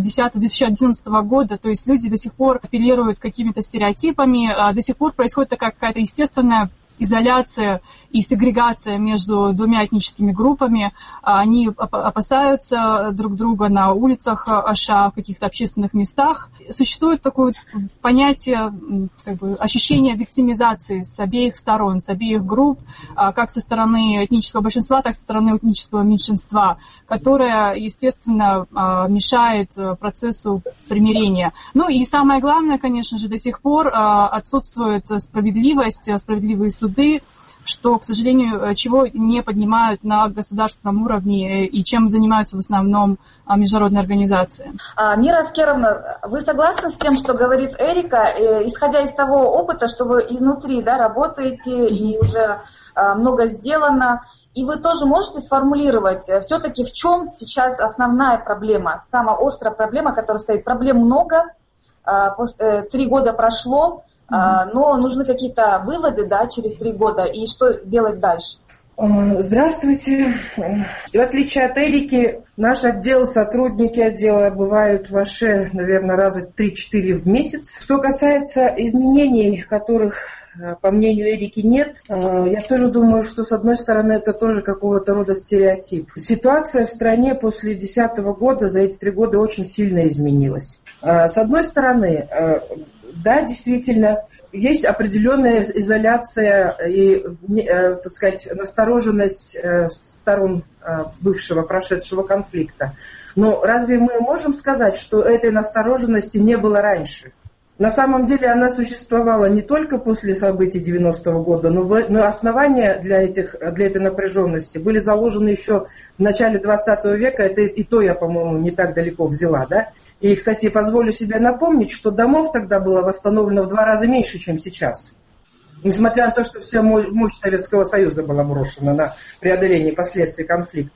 2010-2011 года. То есть люди до сих пор апеллируют какими-то стереотипами, до сих пор происходит такая какая-то естественная изоляция и сегрегация между двумя этническими группами. Они опасаются друг друга на улицах Оша, в каких-то общественных местах. Существует такое понятие, ощущение виктимизации с обеих сторон, с обеих групп, как со стороны этнического большинства, так и со стороны этнического меньшинства, которое, естественно, мешает процессу примирения. Ну и самое главное, конечно же, до сих пор отсутствует справедливость, справедливые суды, что, к сожалению, чего не поднимают на государственном уровне и чем занимаются в основном международные организации. Мира Аскеровна, вы согласны с тем, что говорит Эрика, исходя из того опыта, что вы изнутри работаете и уже много сделано, и вы тоже можете сформулировать все-таки в чем сейчас основная проблема, самая острая проблема, которая стоит? Проблем много, 3 года прошло, но нужны какие-то выводы, через 3 года, и что делать дальше? Здравствуйте. В отличие от Эрики, наш отдел, сотрудники отдела бывают в Оше, наверное, раза 3-4 в месяц. Что касается изменений, которых, по мнению Эрики, нет, я тоже думаю, что, с одной стороны, это тоже какого-то рода стереотип. Ситуация в стране после 2010 года за эти 3 года очень сильно изменилась. С одной стороны, да, действительно, есть определенная изоляция и, так сказать, настороженность сторон бывшего, прошедшего конфликта. Но разве мы можем сказать, что этой настороженности не было раньше? На самом деле она существовала не только после событий 90-го года, но основания для этой напряженности были заложены еще в начале 20 века. Это и то я, по-моему, не так далеко взяла, да? И, кстати, позволю себе напомнить, что домов тогда было восстановлено в 2 раза меньше, чем сейчас. Несмотря на то, что вся мощь Советского Союза была брошена на преодоление последствий конфликта.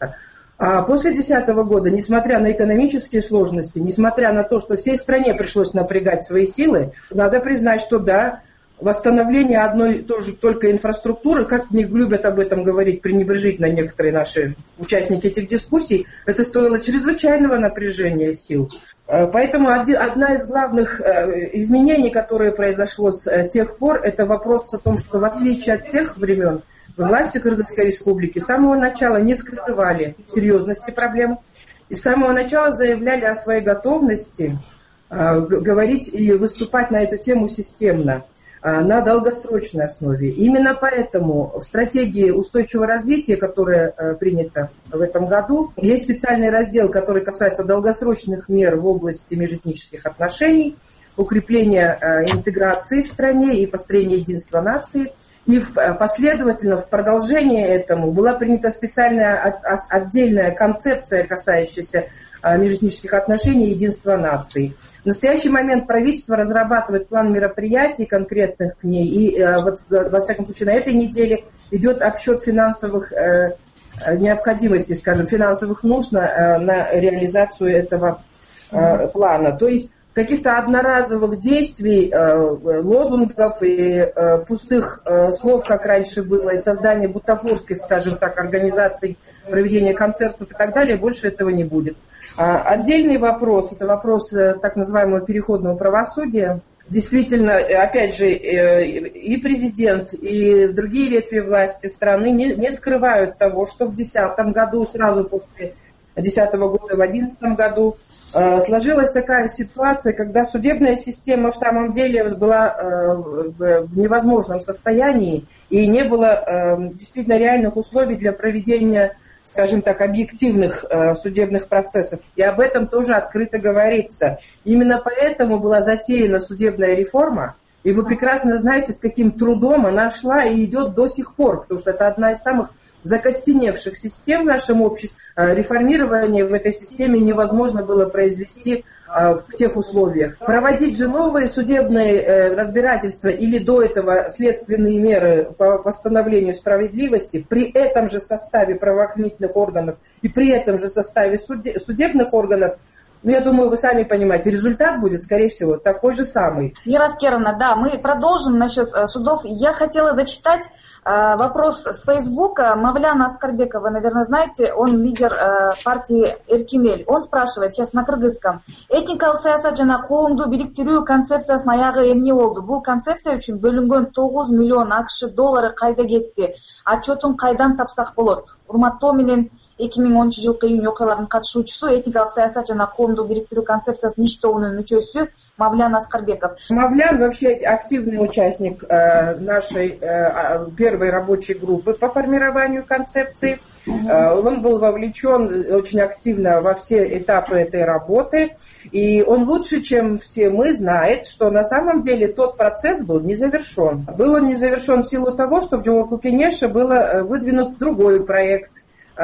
А после 2010 года, несмотря на экономические сложности, несмотря на то, что всей стране пришлось напрягать свои силы, надо признать, что да, восстановление одной тоже только инфраструктуры, как не любят об этом говорить пренебрежительно некоторые наши участники этих дискуссий, это стоило чрезвычайного напряжения сил. Поэтому одна из главных изменений, которое произошло с тех пор, это вопрос о том, что в отличие от тех времен, власти Кыргызской республики с самого начала не скрывали серьезности проблем и с самого начала заявляли о своей готовности говорить и выступать на эту тему системно, на долгосрочной основе. Именно поэтому в стратегии устойчивого развития, которая принята в этом году, есть специальный раздел, который касается долгосрочных мер в области межэтнических отношений, укрепления интеграции в стране и построения единства нации. И последовательно в продолжение этому была принята специальная отдельная концепция, касающаяся межэтнических отношений и единства наций. В настоящий момент правительство разрабатывает план мероприятий конкретных к ней, и вот, во всяком случае на этой неделе идет обсчет финансовых необходимостей, скажем, финансовых нужд на реализацию этого плана. То есть каких-то одноразовых действий, лозунгов и пустых слов, как раньше было, и создания бутафорских, скажем так, организаций, проведения концертов и так далее, больше этого не будет. Отдельный вопрос, это вопрос так называемого переходного правосудия. Действительно, опять же, и президент, и другие ветви власти страны не скрывают того, что в 2010 году, сразу после 2010 года, в 2011 году, сложилась такая ситуация, когда судебная система в самом деле была в невозможном состоянии и не было действительно реальных условий для проведения, скажем так, объективных судебных процессов. И об этом тоже открыто говорится. Именно поэтому была затеяна судебная реформа. И вы прекрасно знаете, с каким трудом она шла и идет до сих пор, потому что это одна из самых закостеневших систем в нашем обществе. Реформирование в этой системе невозможно было произвести в тех условиях. Проводить же новые судебные разбирательства или до этого следственные меры по восстановлению справедливости при этом же составе правоохранительных органов и при этом же составе судебных органов, ну, я думаю, вы сами понимаете, результат будет, скорее всего, такой же самый. Вера Аскеровна, да, мы продолжим насчет судов. Я хотела зачитать вопрос с Фейсбука. Мавляна Аскарбекова, наверное, знаете, он лидер партии Эркинель. Он спрашивает сейчас на кыргызском. Этникалык саясат жана коомду бириктирүү концепциясынын аягы эмне болду? Бул концепция үчүн бөлүнгөн 9 миллион АКШ доллары кайда кетти? Отчетун кайдан тапсак болот? Урматтоо менен 2010 жылкы июнь окуяларынын катышуучусу, этникалык саясат жана коомду бириктирүү концепциясынын иш тобунун мүчөсү Мавлян Аскарбеков. Мавлян вообще активный участник нашей первой рабочей группы по формированию концепции. Он был вовлечен очень активно во все этапы этой работы. И он лучше, чем все мы, знает, что на самом деле тот процесс был не завершен. Был он не завершен в силу того, что в Жогорку Кенеше был выдвинут другой проект.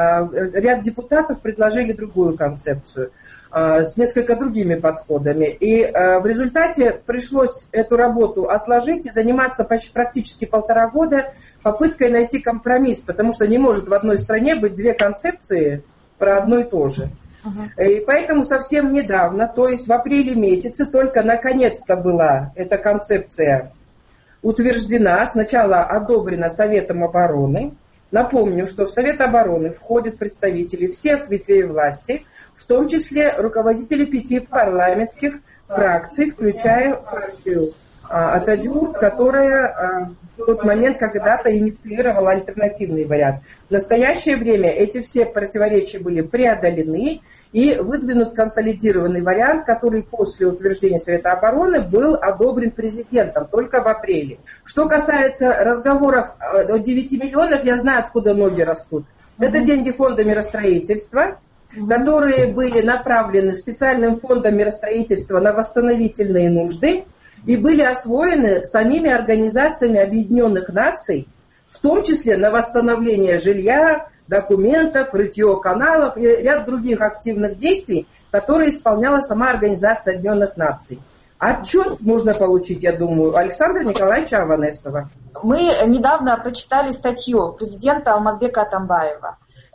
Ряд депутатов предложили другую концепцию с несколько другими подходами. И в результате пришлось эту работу отложить и заниматься практически 1,5 года попыткой найти компромисс, потому что не может в одной стране быть две концепции про одно и то же. И поэтому совсем недавно, то есть в апреле месяце, только наконец-то была эта концепция утверждена, сначала одобрена Советом обороны. Напомню, что в Совет обороны входят представители всех ветвей власти, в том числе руководители 5 парламентских фракций, включая партию Атадюрт, которая в тот момент когда-то инициировала альтернативный вариант. В настоящее время эти все противоречия были преодолены и выдвинут консолидированный вариант, который после утверждения Совета обороны был одобрен президентом только в апреле. Что касается разговоров о 9 миллионах, я знаю, откуда ноги растут. Это деньги фонда миростроительства, которые были направлены специальным фондом миростроительства на восстановительные нужды и были освоены самими организациями Объединенных Наций, в том числе на восстановление жилья, документов, рытье каналов и ряд других активных действий, которые исполняла сама Организация Объединенных Наций. Отчет можно получить, я думаю, у Александра Николаевича Аванесова. Мы недавно прочитали статью президента Алмазбека Атамбаева.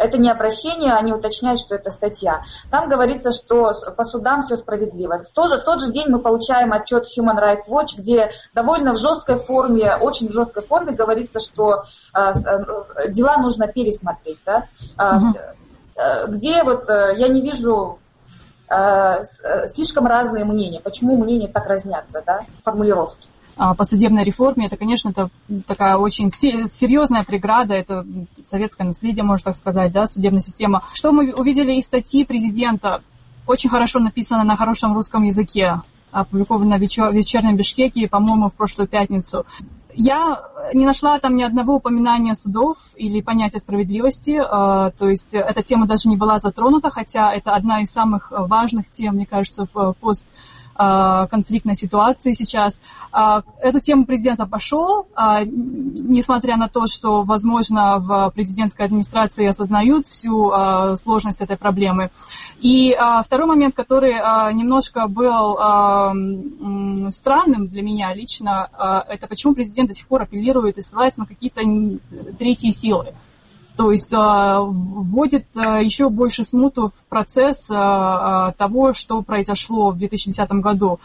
Это не обращение, они уточняют, что это статья. Там говорится, что по судам все справедливо. В тот же день мы получаем отчет Human Rights Watch, где довольно в жесткой форме, очень в жесткой форме говорится, что дела нужно пересмотреть. Да? Где вот я не вижу слишком разные мнения. Почему мнения так разнятся, да, формулировки? По судебной реформе, это, конечно, это такая очень серьезная преграда, это советское наследие, можно так сказать, да, судебная система. Что мы увидели из статьи президента, очень хорошо написано на хорошем русском языке, опубликовано в «Вечернем Бишкеке», по-моему, в прошлую пятницу. Я не нашла там ни одного упоминания судов или понятия справедливости, то есть эта тема даже не была затронута, хотя это одна из самых важных тем, мне кажется, в постконфликтной ситуации сейчас. Эту тему президент обошел, несмотря на то, что, возможно, в президентской администрации осознают всю сложность этой проблемы. И второй момент, который немножко был странным для меня лично, это почему президент до сих пор апеллирует и ссылается на какие-то третьи силы. То есть вводит еще больше смуту в процесс того, что произошло в 2010 году.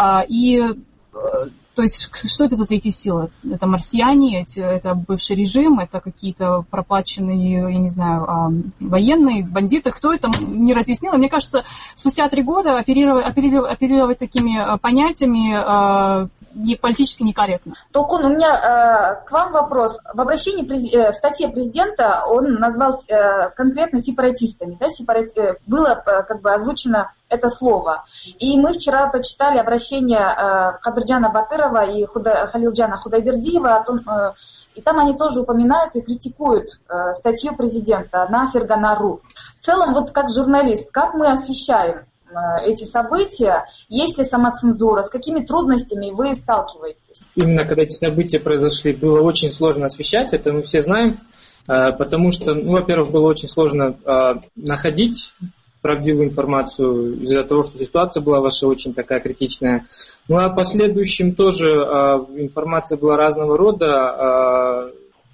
То есть, что это за третьи силы? Это марсиане, это бывший режим, это какие-то проплаченные, я не знаю, военные, бандиты. Кто это, не разъяснил. Мне кажется, спустя 3 года оперировать такими понятиями политически некорректно. Толкун, у меня к вам вопрос. В обращении, в статье президента он назвал конкретно сепаратистами. Да? Было как бы озвучено это слово. И мы вчера прочитали обращение Кадырджана Батырова и Халилджана Худайбердиева, и там они тоже упоминают и критикуют статью президента на Фергана.ру. В целом, вот как журналист, как мы освещаем эти события, есть ли самоцензура, с какими трудностями вы сталкиваетесь? Именно когда эти события произошли, было очень сложно освещать, это мы все знаем, потому что, во-первых, было очень сложно находить правдивую информацию из-за того, что ситуация была ваша очень такая критичная. Ну а в последующем тоже информация была разного рода,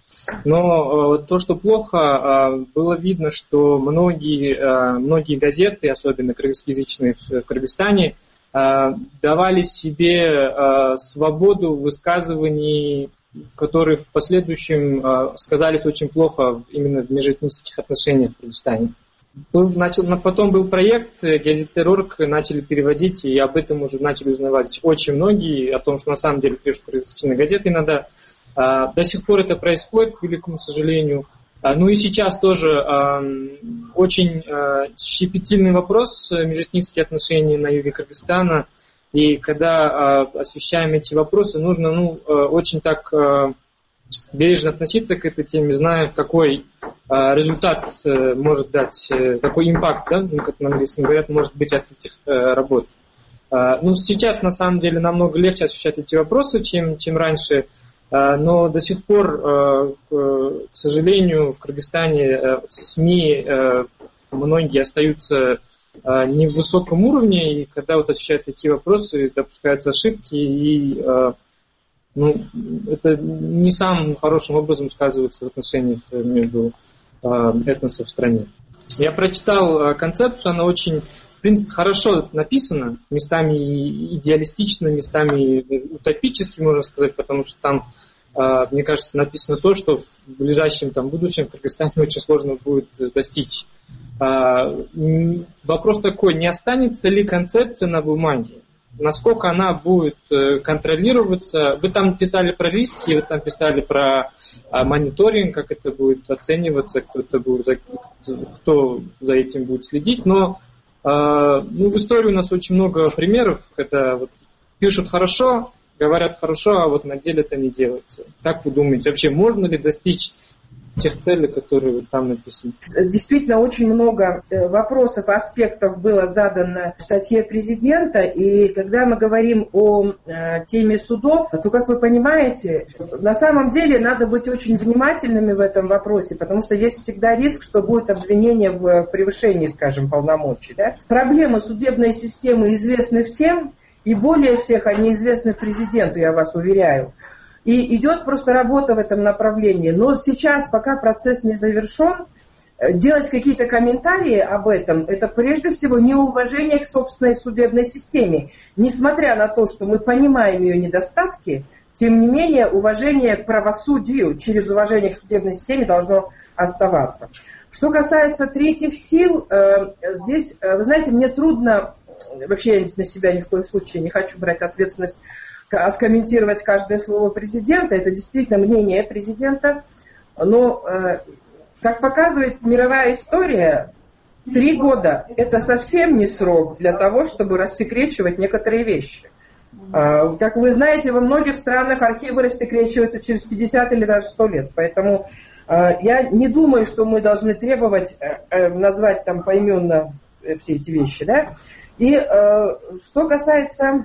но то, что плохо, было видно, что многие газеты, особенно кыргызскоязычные в Кыргызстане, давали себе свободу высказываний, которые в последующем сказались очень плохо именно в межэтнических отношениях в Кыргызстане. Потом был проект «Газет-террор», начали переводить, и об этом уже начали узнавать очень многие, о том, что на самом деле пишут кыргызские газеты иногда. До сих пор это происходит, к великому сожалению. Ну и сейчас тоже очень щепетильный вопрос межэтнические отношения на юге Кыргызстана. И когда освещаем эти вопросы, нужно очень так бережно относиться к этой теме, зная, какой результат может дать, какой импакт, да, как на английском говорят, может быть от этих работ. Сейчас на самом деле намного легче освещать эти вопросы, чем раньше, но до сих пор, к сожалению, в Кыргызстане СМИ многие остаются не в высоком уровне, и когда освещают такие вопросы, допускаются ошибки, и это не самым хорошим образом сказывается в отношениях между этносов в стране. Я прочитал концепцию, она очень, в принципе, хорошо написана, местами идеалистично, местами утопически, можно сказать, потому что там, мне кажется, написано то, что в ближайшем будущем в Кыргызстане очень сложно будет достичь. Вопрос такой, не останется ли концепция на бумаге? Насколько она будет контролироваться? Вы там писали про риски, вы там писали про мониторинг, как это будет оцениваться, кто за этим будет следить. Но в истории у нас очень много примеров, когда пишут хорошо, говорят хорошо, а на деле это не делается. Как вы думаете, вообще можно ли достичь тех целей, которые там написаны? Действительно, очень много вопросов, аспектов было задано в статье президента, и когда мы говорим о теме судов, то, как вы понимаете, на самом деле надо быть очень внимательными в этом вопросе, потому что есть всегда риск, что будет обвинение в превышении, скажем, полномочий. Да? Проблемы судебной системы известны всем, и более всех они известны президенту, я вас уверяю. И идет просто работа в этом направлении. Но сейчас, пока процесс не завершен, делать какие-то комментарии об этом, это прежде всего неуважение к собственной судебной системе. Несмотря на то, что мы понимаем ее недостатки, тем не менее уважение к правосудию через уважение к судебной системе должно оставаться. Что касается третьих сил, здесь, вы знаете, мне трудно, вообще я на себя ни в коем случае не хочу брать ответственность, откомментировать каждое слово президента, это действительно мнение президента, но, как показывает мировая история, 3 года – это совсем не срок для того, чтобы рассекречивать некоторые вещи. Как вы знаете, во многих странах архивы рассекречиваются через 50 или даже 100 лет, поэтому я не думаю, что мы должны требовать назвать там поименно все эти вещи, да. И что касается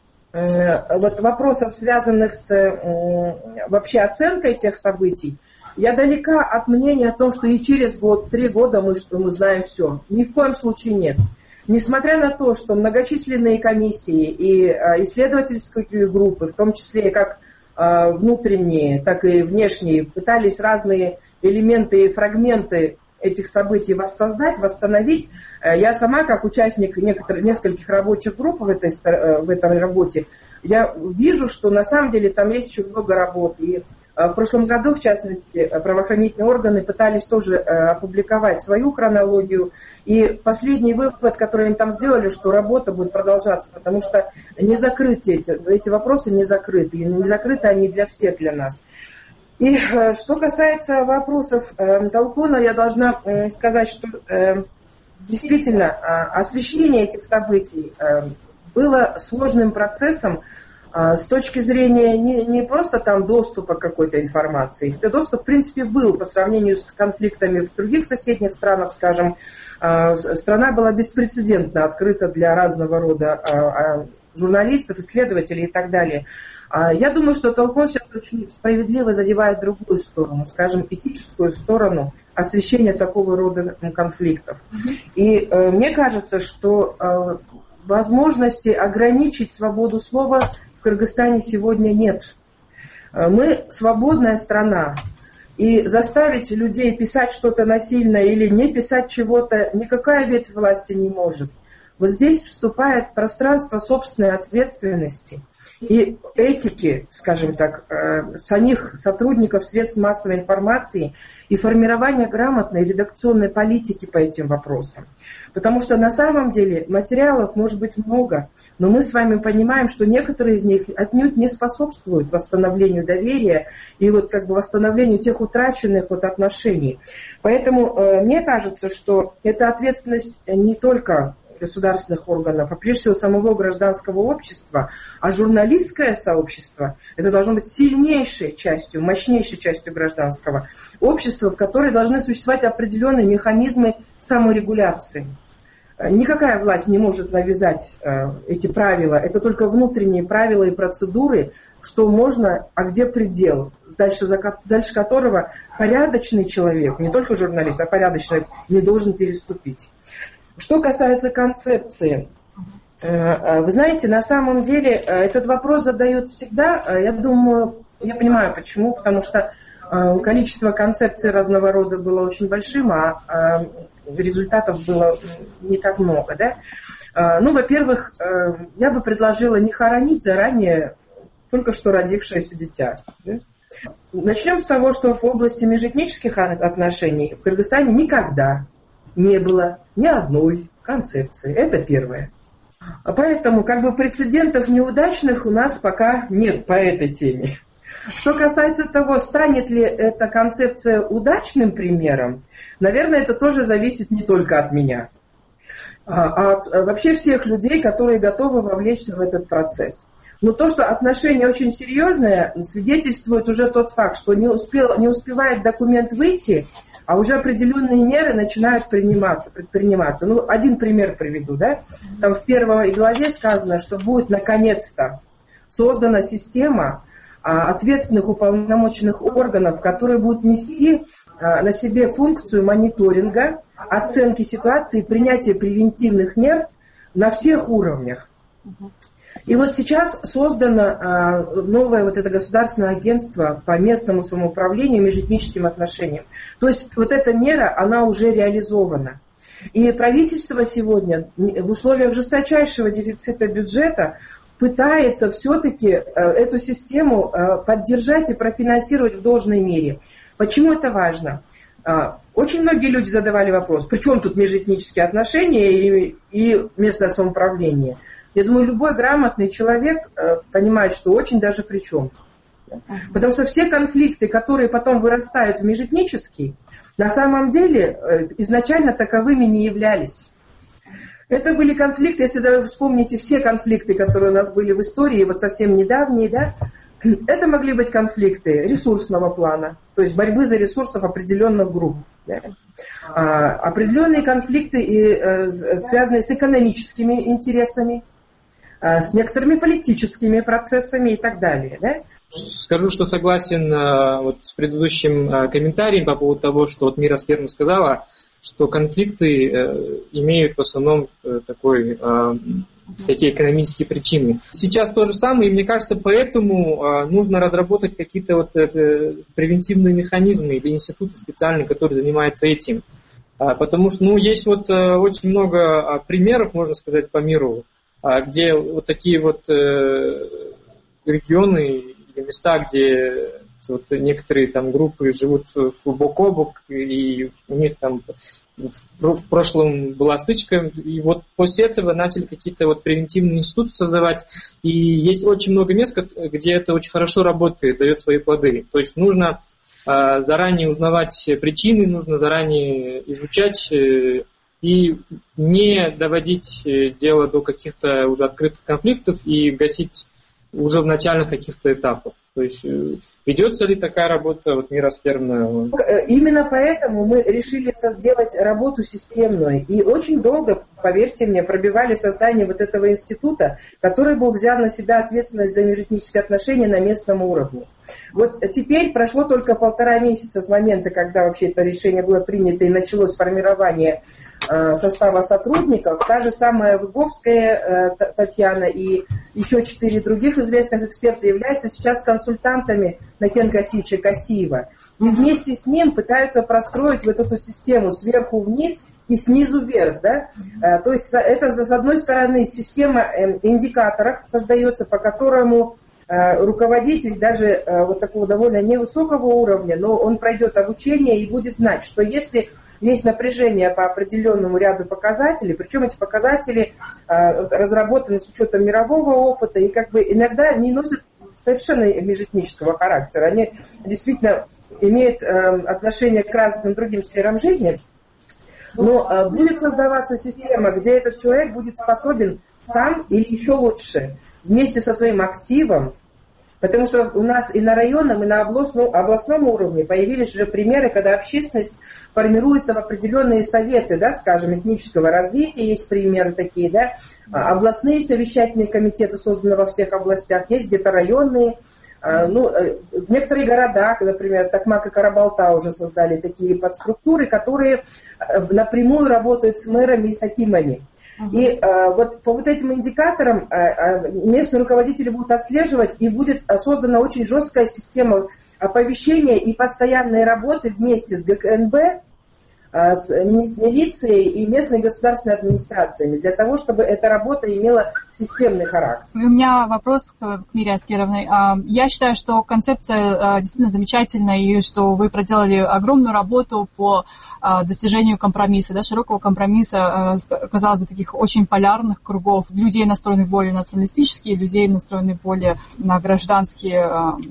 вот вопросов, связанных с вообще оценкой тех событий, я далека от мнения о том, что и через год, 3 года мы знаем все. Ни в коем случае нет. Несмотря на то, что многочисленные комиссии и исследовательские группы, в том числе как внутренние, так и внешние, пытались разные элементы и фрагменты этих событий воссоздать, восстановить. Я сама, как участник нескольких рабочих групп в этой работе, я вижу, что на самом деле там есть еще много работы. И в прошлом году, в частности, правоохранительные органы пытались тоже опубликовать свою хронологию. И последний вывод, который они там сделали, что работа будет продолжаться, потому что не закрыты эти вопросы, не закрыты. И не закрыты они для всех, для нас. И что касается вопросов Толкуна, я должна сказать, что действительно освещение этих событий было сложным процессом с точки зрения не просто там доступа к какой-то информации. Этот доступ, в принципе, был по сравнению с конфликтами в других соседних странах, скажем. Страна была беспрецедентно открыта для разного рода журналистов, исследователей и так далее. Я думаю, что Толкун сейчас очень справедливо задевает другую сторону, скажем, этическую сторону освещения такого рода конфликтов. И мне кажется, что возможности ограничить свободу слова в Кыргызстане сегодня нет. Мы свободная страна, и заставить людей писать что-то насильно или не писать чего-то никакая ветвь власти не может. Вот здесь вступает пространство собственной ответственности и этики, скажем так, самих сотрудников средств массовой информации и формирования грамотной редакционной политики по этим вопросам. Потому что на самом деле материалов может быть много, но мы с вами понимаем, что некоторые из них отнюдь не способствуют восстановлению доверия и вот как бы восстановлению тех утраченных вот отношений. Поэтому мне кажется, что эта ответственность не только государственных органов, а прежде всего самого гражданского общества, а журналистское сообщество, это должно быть сильнейшей частью, мощнейшей частью гражданского общества, в которой должны существовать определенные механизмы саморегуляции. Никакая власть не может навязать эти правила, это только внутренние правила и процедуры, что можно, а где предел, дальше которого порядочный человек, не только журналист, а порядочный, не должен переступить. Что касается концепции, вы знаете, на самом деле этот вопрос задают всегда. Я думаю, я понимаю почему, потому что количество концепций разного рода было очень большим, а результатов было не так много. Да? Ну, во-первых, я бы предложила не хоронить заранее только что родившееся дитя. Да? Начнем с того, что в области межэтнических отношений в Кыргызстане никогда не было ни одной концепции. Это первое. Поэтому как бы прецедентов неудачных у нас пока нет по этой теме. Что касается того, станет ли эта концепция удачным примером, наверное, это тоже зависит не только от меня, а от вообще всех людей, которые готовы вовлечься в этот процесс. Но то, что отношения очень серьезные, свидетельствует уже тот факт, что не успевает документ выйти, а уже определенные меры начинают предприниматься. Ну, один пример приведу, да. Там в первой главе сказано, что будет наконец-то создана система ответственных уполномоченных органов, которые будут нести на себе функцию мониторинга, оценки ситуации и принятия превентивных мер на всех уровнях. И вот сейчас создано новое вот это государственное агентство по местному самоуправлению и межэтническим отношениям. То есть вот эта мера, она уже реализована. И правительство сегодня в условиях жесточайшего дефицита бюджета пытается все-таки эту систему поддержать и профинансировать в должной мере. Почему это важно? Очень многие люди задавали вопрос, при чем тут межэтнические отношения и местное самоуправление? Я думаю, любой грамотный человек понимает, что очень даже при чем. Потому что все конфликты, которые потом вырастают в межэтнические, на самом деле изначально таковыми не являлись. Это были конфликты, если вы вспомните все конфликты, которые у нас были в истории, вот совсем недавние, да, это могли быть конфликты ресурсного плана, то есть борьбы за ресурсов определенных групп. Да. Определенные конфликты, связанные с экономическими интересами, с некоторыми политическими процессами и так далее. Да? Скажу, что согласен вот с предыдущим комментарием по поводу того, что вот Мира Сверна сказала, что конфликты имеют в основном всякие экономические причины. Сейчас то же самое, и мне кажется, поэтому нужно разработать какие-то вот превентивные механизмы или институты специальные, которые занимаются этим. Потому что есть вот очень много примеров, можно сказать, по миру, где вот такие вот регионы или места, где вот некоторые там группы живут бок о бок, и у них там в прошлом была стычка, и вот после этого начали какие-то вот превентивные институты создавать, и есть очень много мест, где это очень хорошо работает, дает свои плоды. То есть нужно заранее узнавать причины, нужно заранее изучать и не доводить дело до каких-то уже открытых конфликтов и гасить уже в начальных каких-то этапах. То есть ведется ли такая работа вот миросферная? Именно поэтому мы решили сделать работу системную. И очень долго, поверьте мне, пробивали создание вот этого института, который был взял на себя ответственность за межэтнические отношения на местном уровне. Вот теперь прошло только 1,5 месяца с момента, когда вообще это решение было принято и началось формирование состава сотрудников. Та же самая Выговская Татьяна и еще 4 других известных эксперта являются сейчас консультантами Накен Касича Касиева. И вместе с ним пытаются простроить вот эту систему сверху вниз и снизу вверх. Да? То есть это, с одной стороны, система индикаторов создается, по которому руководитель даже вот такого довольно невысокого уровня, но он пройдет обучение и будет знать, что если есть напряжение по определенному ряду показателей, причем эти показатели разработаны с учетом мирового опыта и как бы иногда не носят совершенно межэтнического характера. Они действительно имеют отношение к разным другим сферам жизни, но будет создаваться система, где этот человек будет способен сам или еще лучше вместе со своим активом. Потому что у нас и на районном, и на областном уровне появились уже примеры, когда общественность формируется в определенные советы, да, скажем, этнического развития, есть примеры такие, да, областные совещательные комитеты созданы во всех областях, есть где-то районные, некоторые города, например, Токмак и Карабалта уже создали такие подструктуры, которые напрямую работают с мэрами и с акимами. И вот по вот этим индикаторам местные руководители будут отслеживать, и будет создана очень жесткая система оповещения и постоянной работы вместе с ГКНБ, с милицией и местной государственной администрациями, для того, чтобы эта работа имела системный характер. У меня вопрос к Мире Аскеровне. Я считаю, что концепция действительно замечательная, и что вы проделали огромную работу по достижению компромисса, да, широкого компромисса, казалось бы, таких очень полярных кругов, людей, настроенных более националистически, людей, настроенных более на гражданские,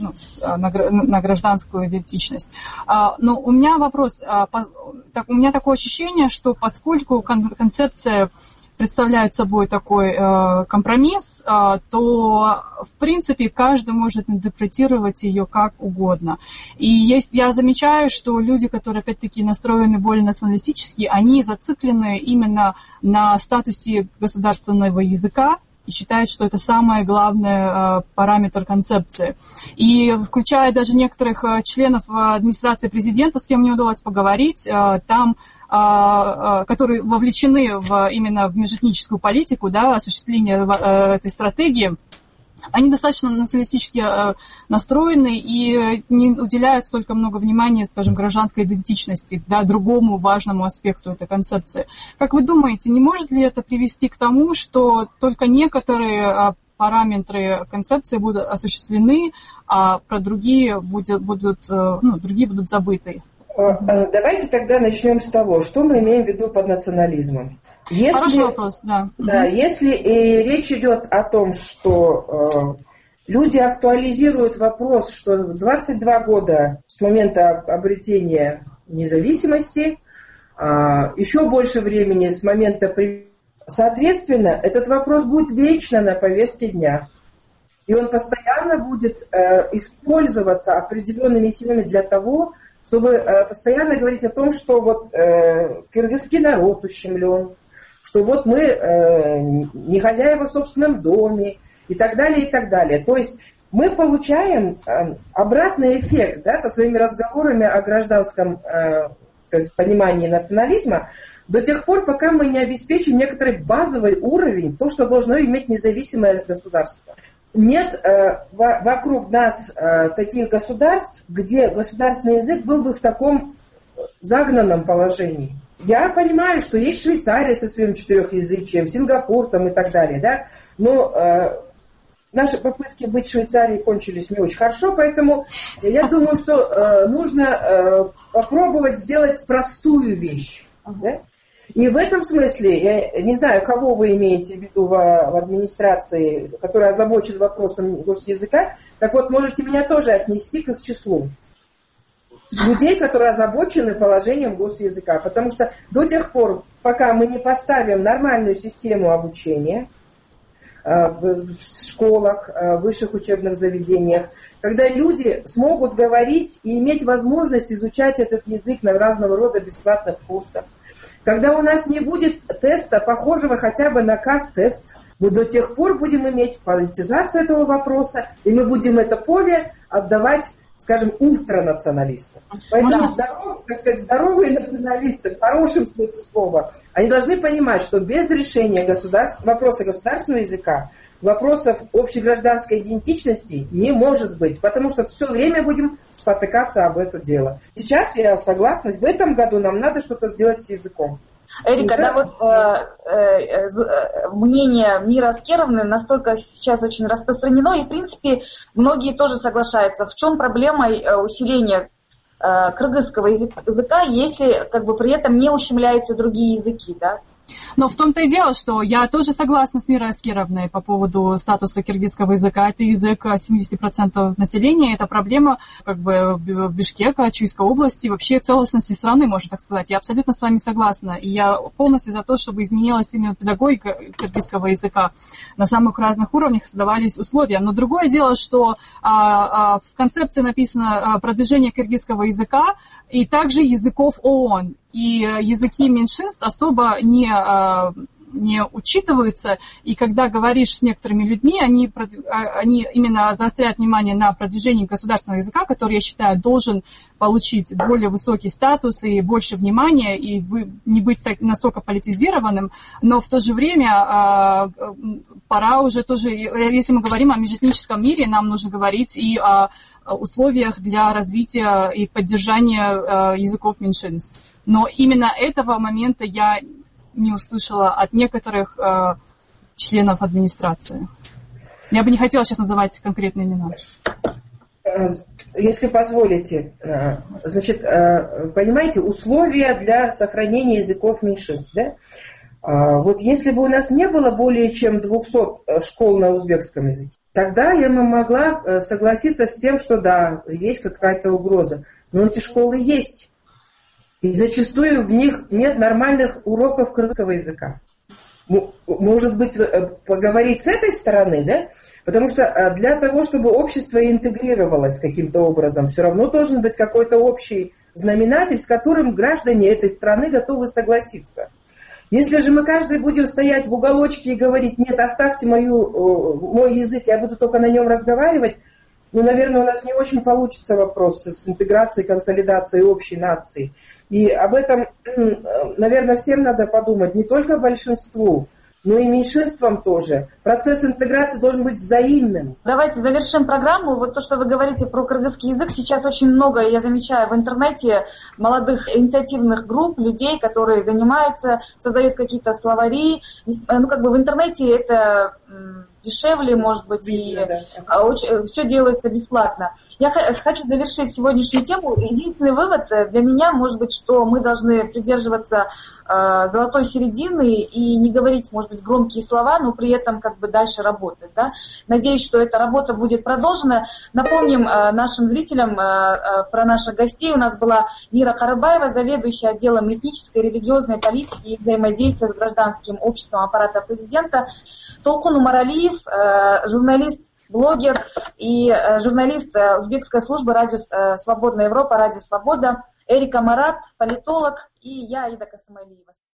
на гражданскую идентичность. Но у меня вопрос. У меня такое ощущение, что поскольку концепция представляет собой такой компромисс, то, в принципе, каждый может интерпретировать ее как угодно. И я замечаю, что люди, которые, опять-таки, настроены более националистически, они зациклены именно на статусе государственного языка, и считают, что это самый главный параметр концепции. И включая даже некоторых членов администрации президента, с кем мне удалось поговорить, там которые вовлечены именно в межэтническую политику, да, осуществление этой стратегии, они достаточно националистически настроены и не уделяют столько много внимания, скажем, гражданской идентичности, да, другому важному аспекту этой концепции. Как вы думаете, не может ли это привести к тому, что только некоторые параметры концепции будут осуществлены, а про другие будут забыты? Давайте тогда начнем с того, что мы имеем в виду под национализмом. Хороший вопрос, да. Да, если речь идет о том, что люди актуализируют вопрос, что 22 года с момента обретения независимости, еще больше времени с момента... Соответственно, этот вопрос будет вечно на повестке дня. И он постоянно будет использоваться определенными силами для того, чтобы постоянно говорить о том, что вот кыргызский народ ущемлен, что вот мы не хозяева в собственном доме и так далее, и так далее. То есть мы получаем обратный эффект, да, со своими разговорами о гражданском понимании национализма до тех пор, пока мы не обеспечим некоторый базовый уровень, то, что должно иметь независимое государство. Нет вокруг нас таких государств, где государственный язык был бы в таком загнанном положении. Я понимаю, что есть Швейцария со своим четырехязычием, Сингапур там и так далее, да, но наши попытки быть Швейцарией кончились не очень хорошо, поэтому я думаю, что нужно попробовать сделать простую вещь. Да? И в этом смысле, я не знаю, кого вы имеете в виду в администрации, которая озабочена вопросом госязыка, так вот, можете меня тоже отнести к их числу. Людей, которые озабочены положением госязыка. Потому что до тех пор, пока мы не поставим нормальную систему обучения в школах, в высших учебных заведениях, когда люди смогут говорить и иметь возможность изучать этот язык на разного рода бесплатных курсах, когда у нас не будет теста, похожего хотя бы на КАС-тест, мы до тех пор будем иметь политизацию этого вопроса, и мы будем это поле отдавать, скажем, ультранационалистам. Поэтому здоровые националисты, в хорошем смысле слова, они должны понимать, что без решения вопроса государственного языка, вопросов общегражданской идентичности не может быть, потому что все время будем спотыкаться об это дело. Сейчас я согласна, в этом году нам надо что-то сделать с языком. Эрика, да, вот мнение Миры Аскеровны настолько сейчас очень распространено, и, в принципе, многие тоже соглашаются. В чем проблема усиления кыргызского языка, если как бы при этом не ущемляются другие языки, да? Но в том-то и дело, что я тоже согласна с Мирой Аскеровной по поводу статуса киргизского языка. Это язык 70% населения, это проблема как бы Бишкека, Чуйской области, вообще целостности страны, можно так сказать. Я абсолютно с вами согласна. И я полностью за то, чтобы изменилась именно педагогика киргизского языка. На самых разных уровнях создавались условия. Но другое дело, что в концепции написано продвижение киргизского языка и также языков ООН. И языки меньшинств особо не учитываются, и когда говоришь с некоторыми людьми, они именно заостряют внимание на продвижении государственного языка, который, я считаю, должен получить более высокий статус и больше внимания, и не быть настолько политизированным, но в то же время пора уже тоже, если мы говорим о межэтническом мире, нам нужно говорить и о условиях для развития и поддержания языков меньшинств. Но именно этого момента я не услышала от некоторых членов администрации. Я бы не хотела сейчас называть конкретные имена. Если позволите, значит, понимаете, условия для сохранения языков меньшинств, да? Вот если бы у нас не было более чем 200 школ на узбекском языке, тогда я бы могла согласиться с тем, что да, есть какая-то угроза. Но эти школы есть. И зачастую в них нет нормальных уроков кыргызского языка. Может быть, поговорить с этой стороны, да? Потому что для того, чтобы общество интегрировалось каким-то образом, все равно должен быть какой-то общий знаменатель, с которым граждане этой страны готовы согласиться. Если же мы каждый будем стоять в уголочке и говорить, нет, оставьте мой язык, я буду только на нем разговаривать, наверное, у нас не очень получится вопрос с интеграцией, консолидацией общей нации. И об этом, наверное, всем надо подумать, не только большинству, но и меньшинствам тоже. Процесс интеграции должен быть взаимным. Давайте завершим программу. Вот то, что вы говорите про кыргызский язык, сейчас очень много, я замечаю в интернете, молодых инициативных групп, людей, которые занимаются, создают какие-то словари. Ну, как бы в интернете это дешевле, может быть, и все делается бесплатно. Я хочу завершить сегодняшнюю тему. Единственный вывод для меня, может быть, что мы должны придерживаться золотой середины и не говорить, может быть, громкие слова, но при этом как бы дальше работать. Да? Надеюсь, что эта работа будет продолжена. Напомним нашим зрителям про наших гостей. У нас была Мира Карыбаева, заведующая отделом этнической, религиозной политики и взаимодействия с гражданским обществом аппарата президента. Толкун Умаралиев, журналист, блогер и журналист узбекской службы «Радио Свободная Европа», «Радио Свобода», Эрика Марат, политолог, и я, Аида Касымалиева.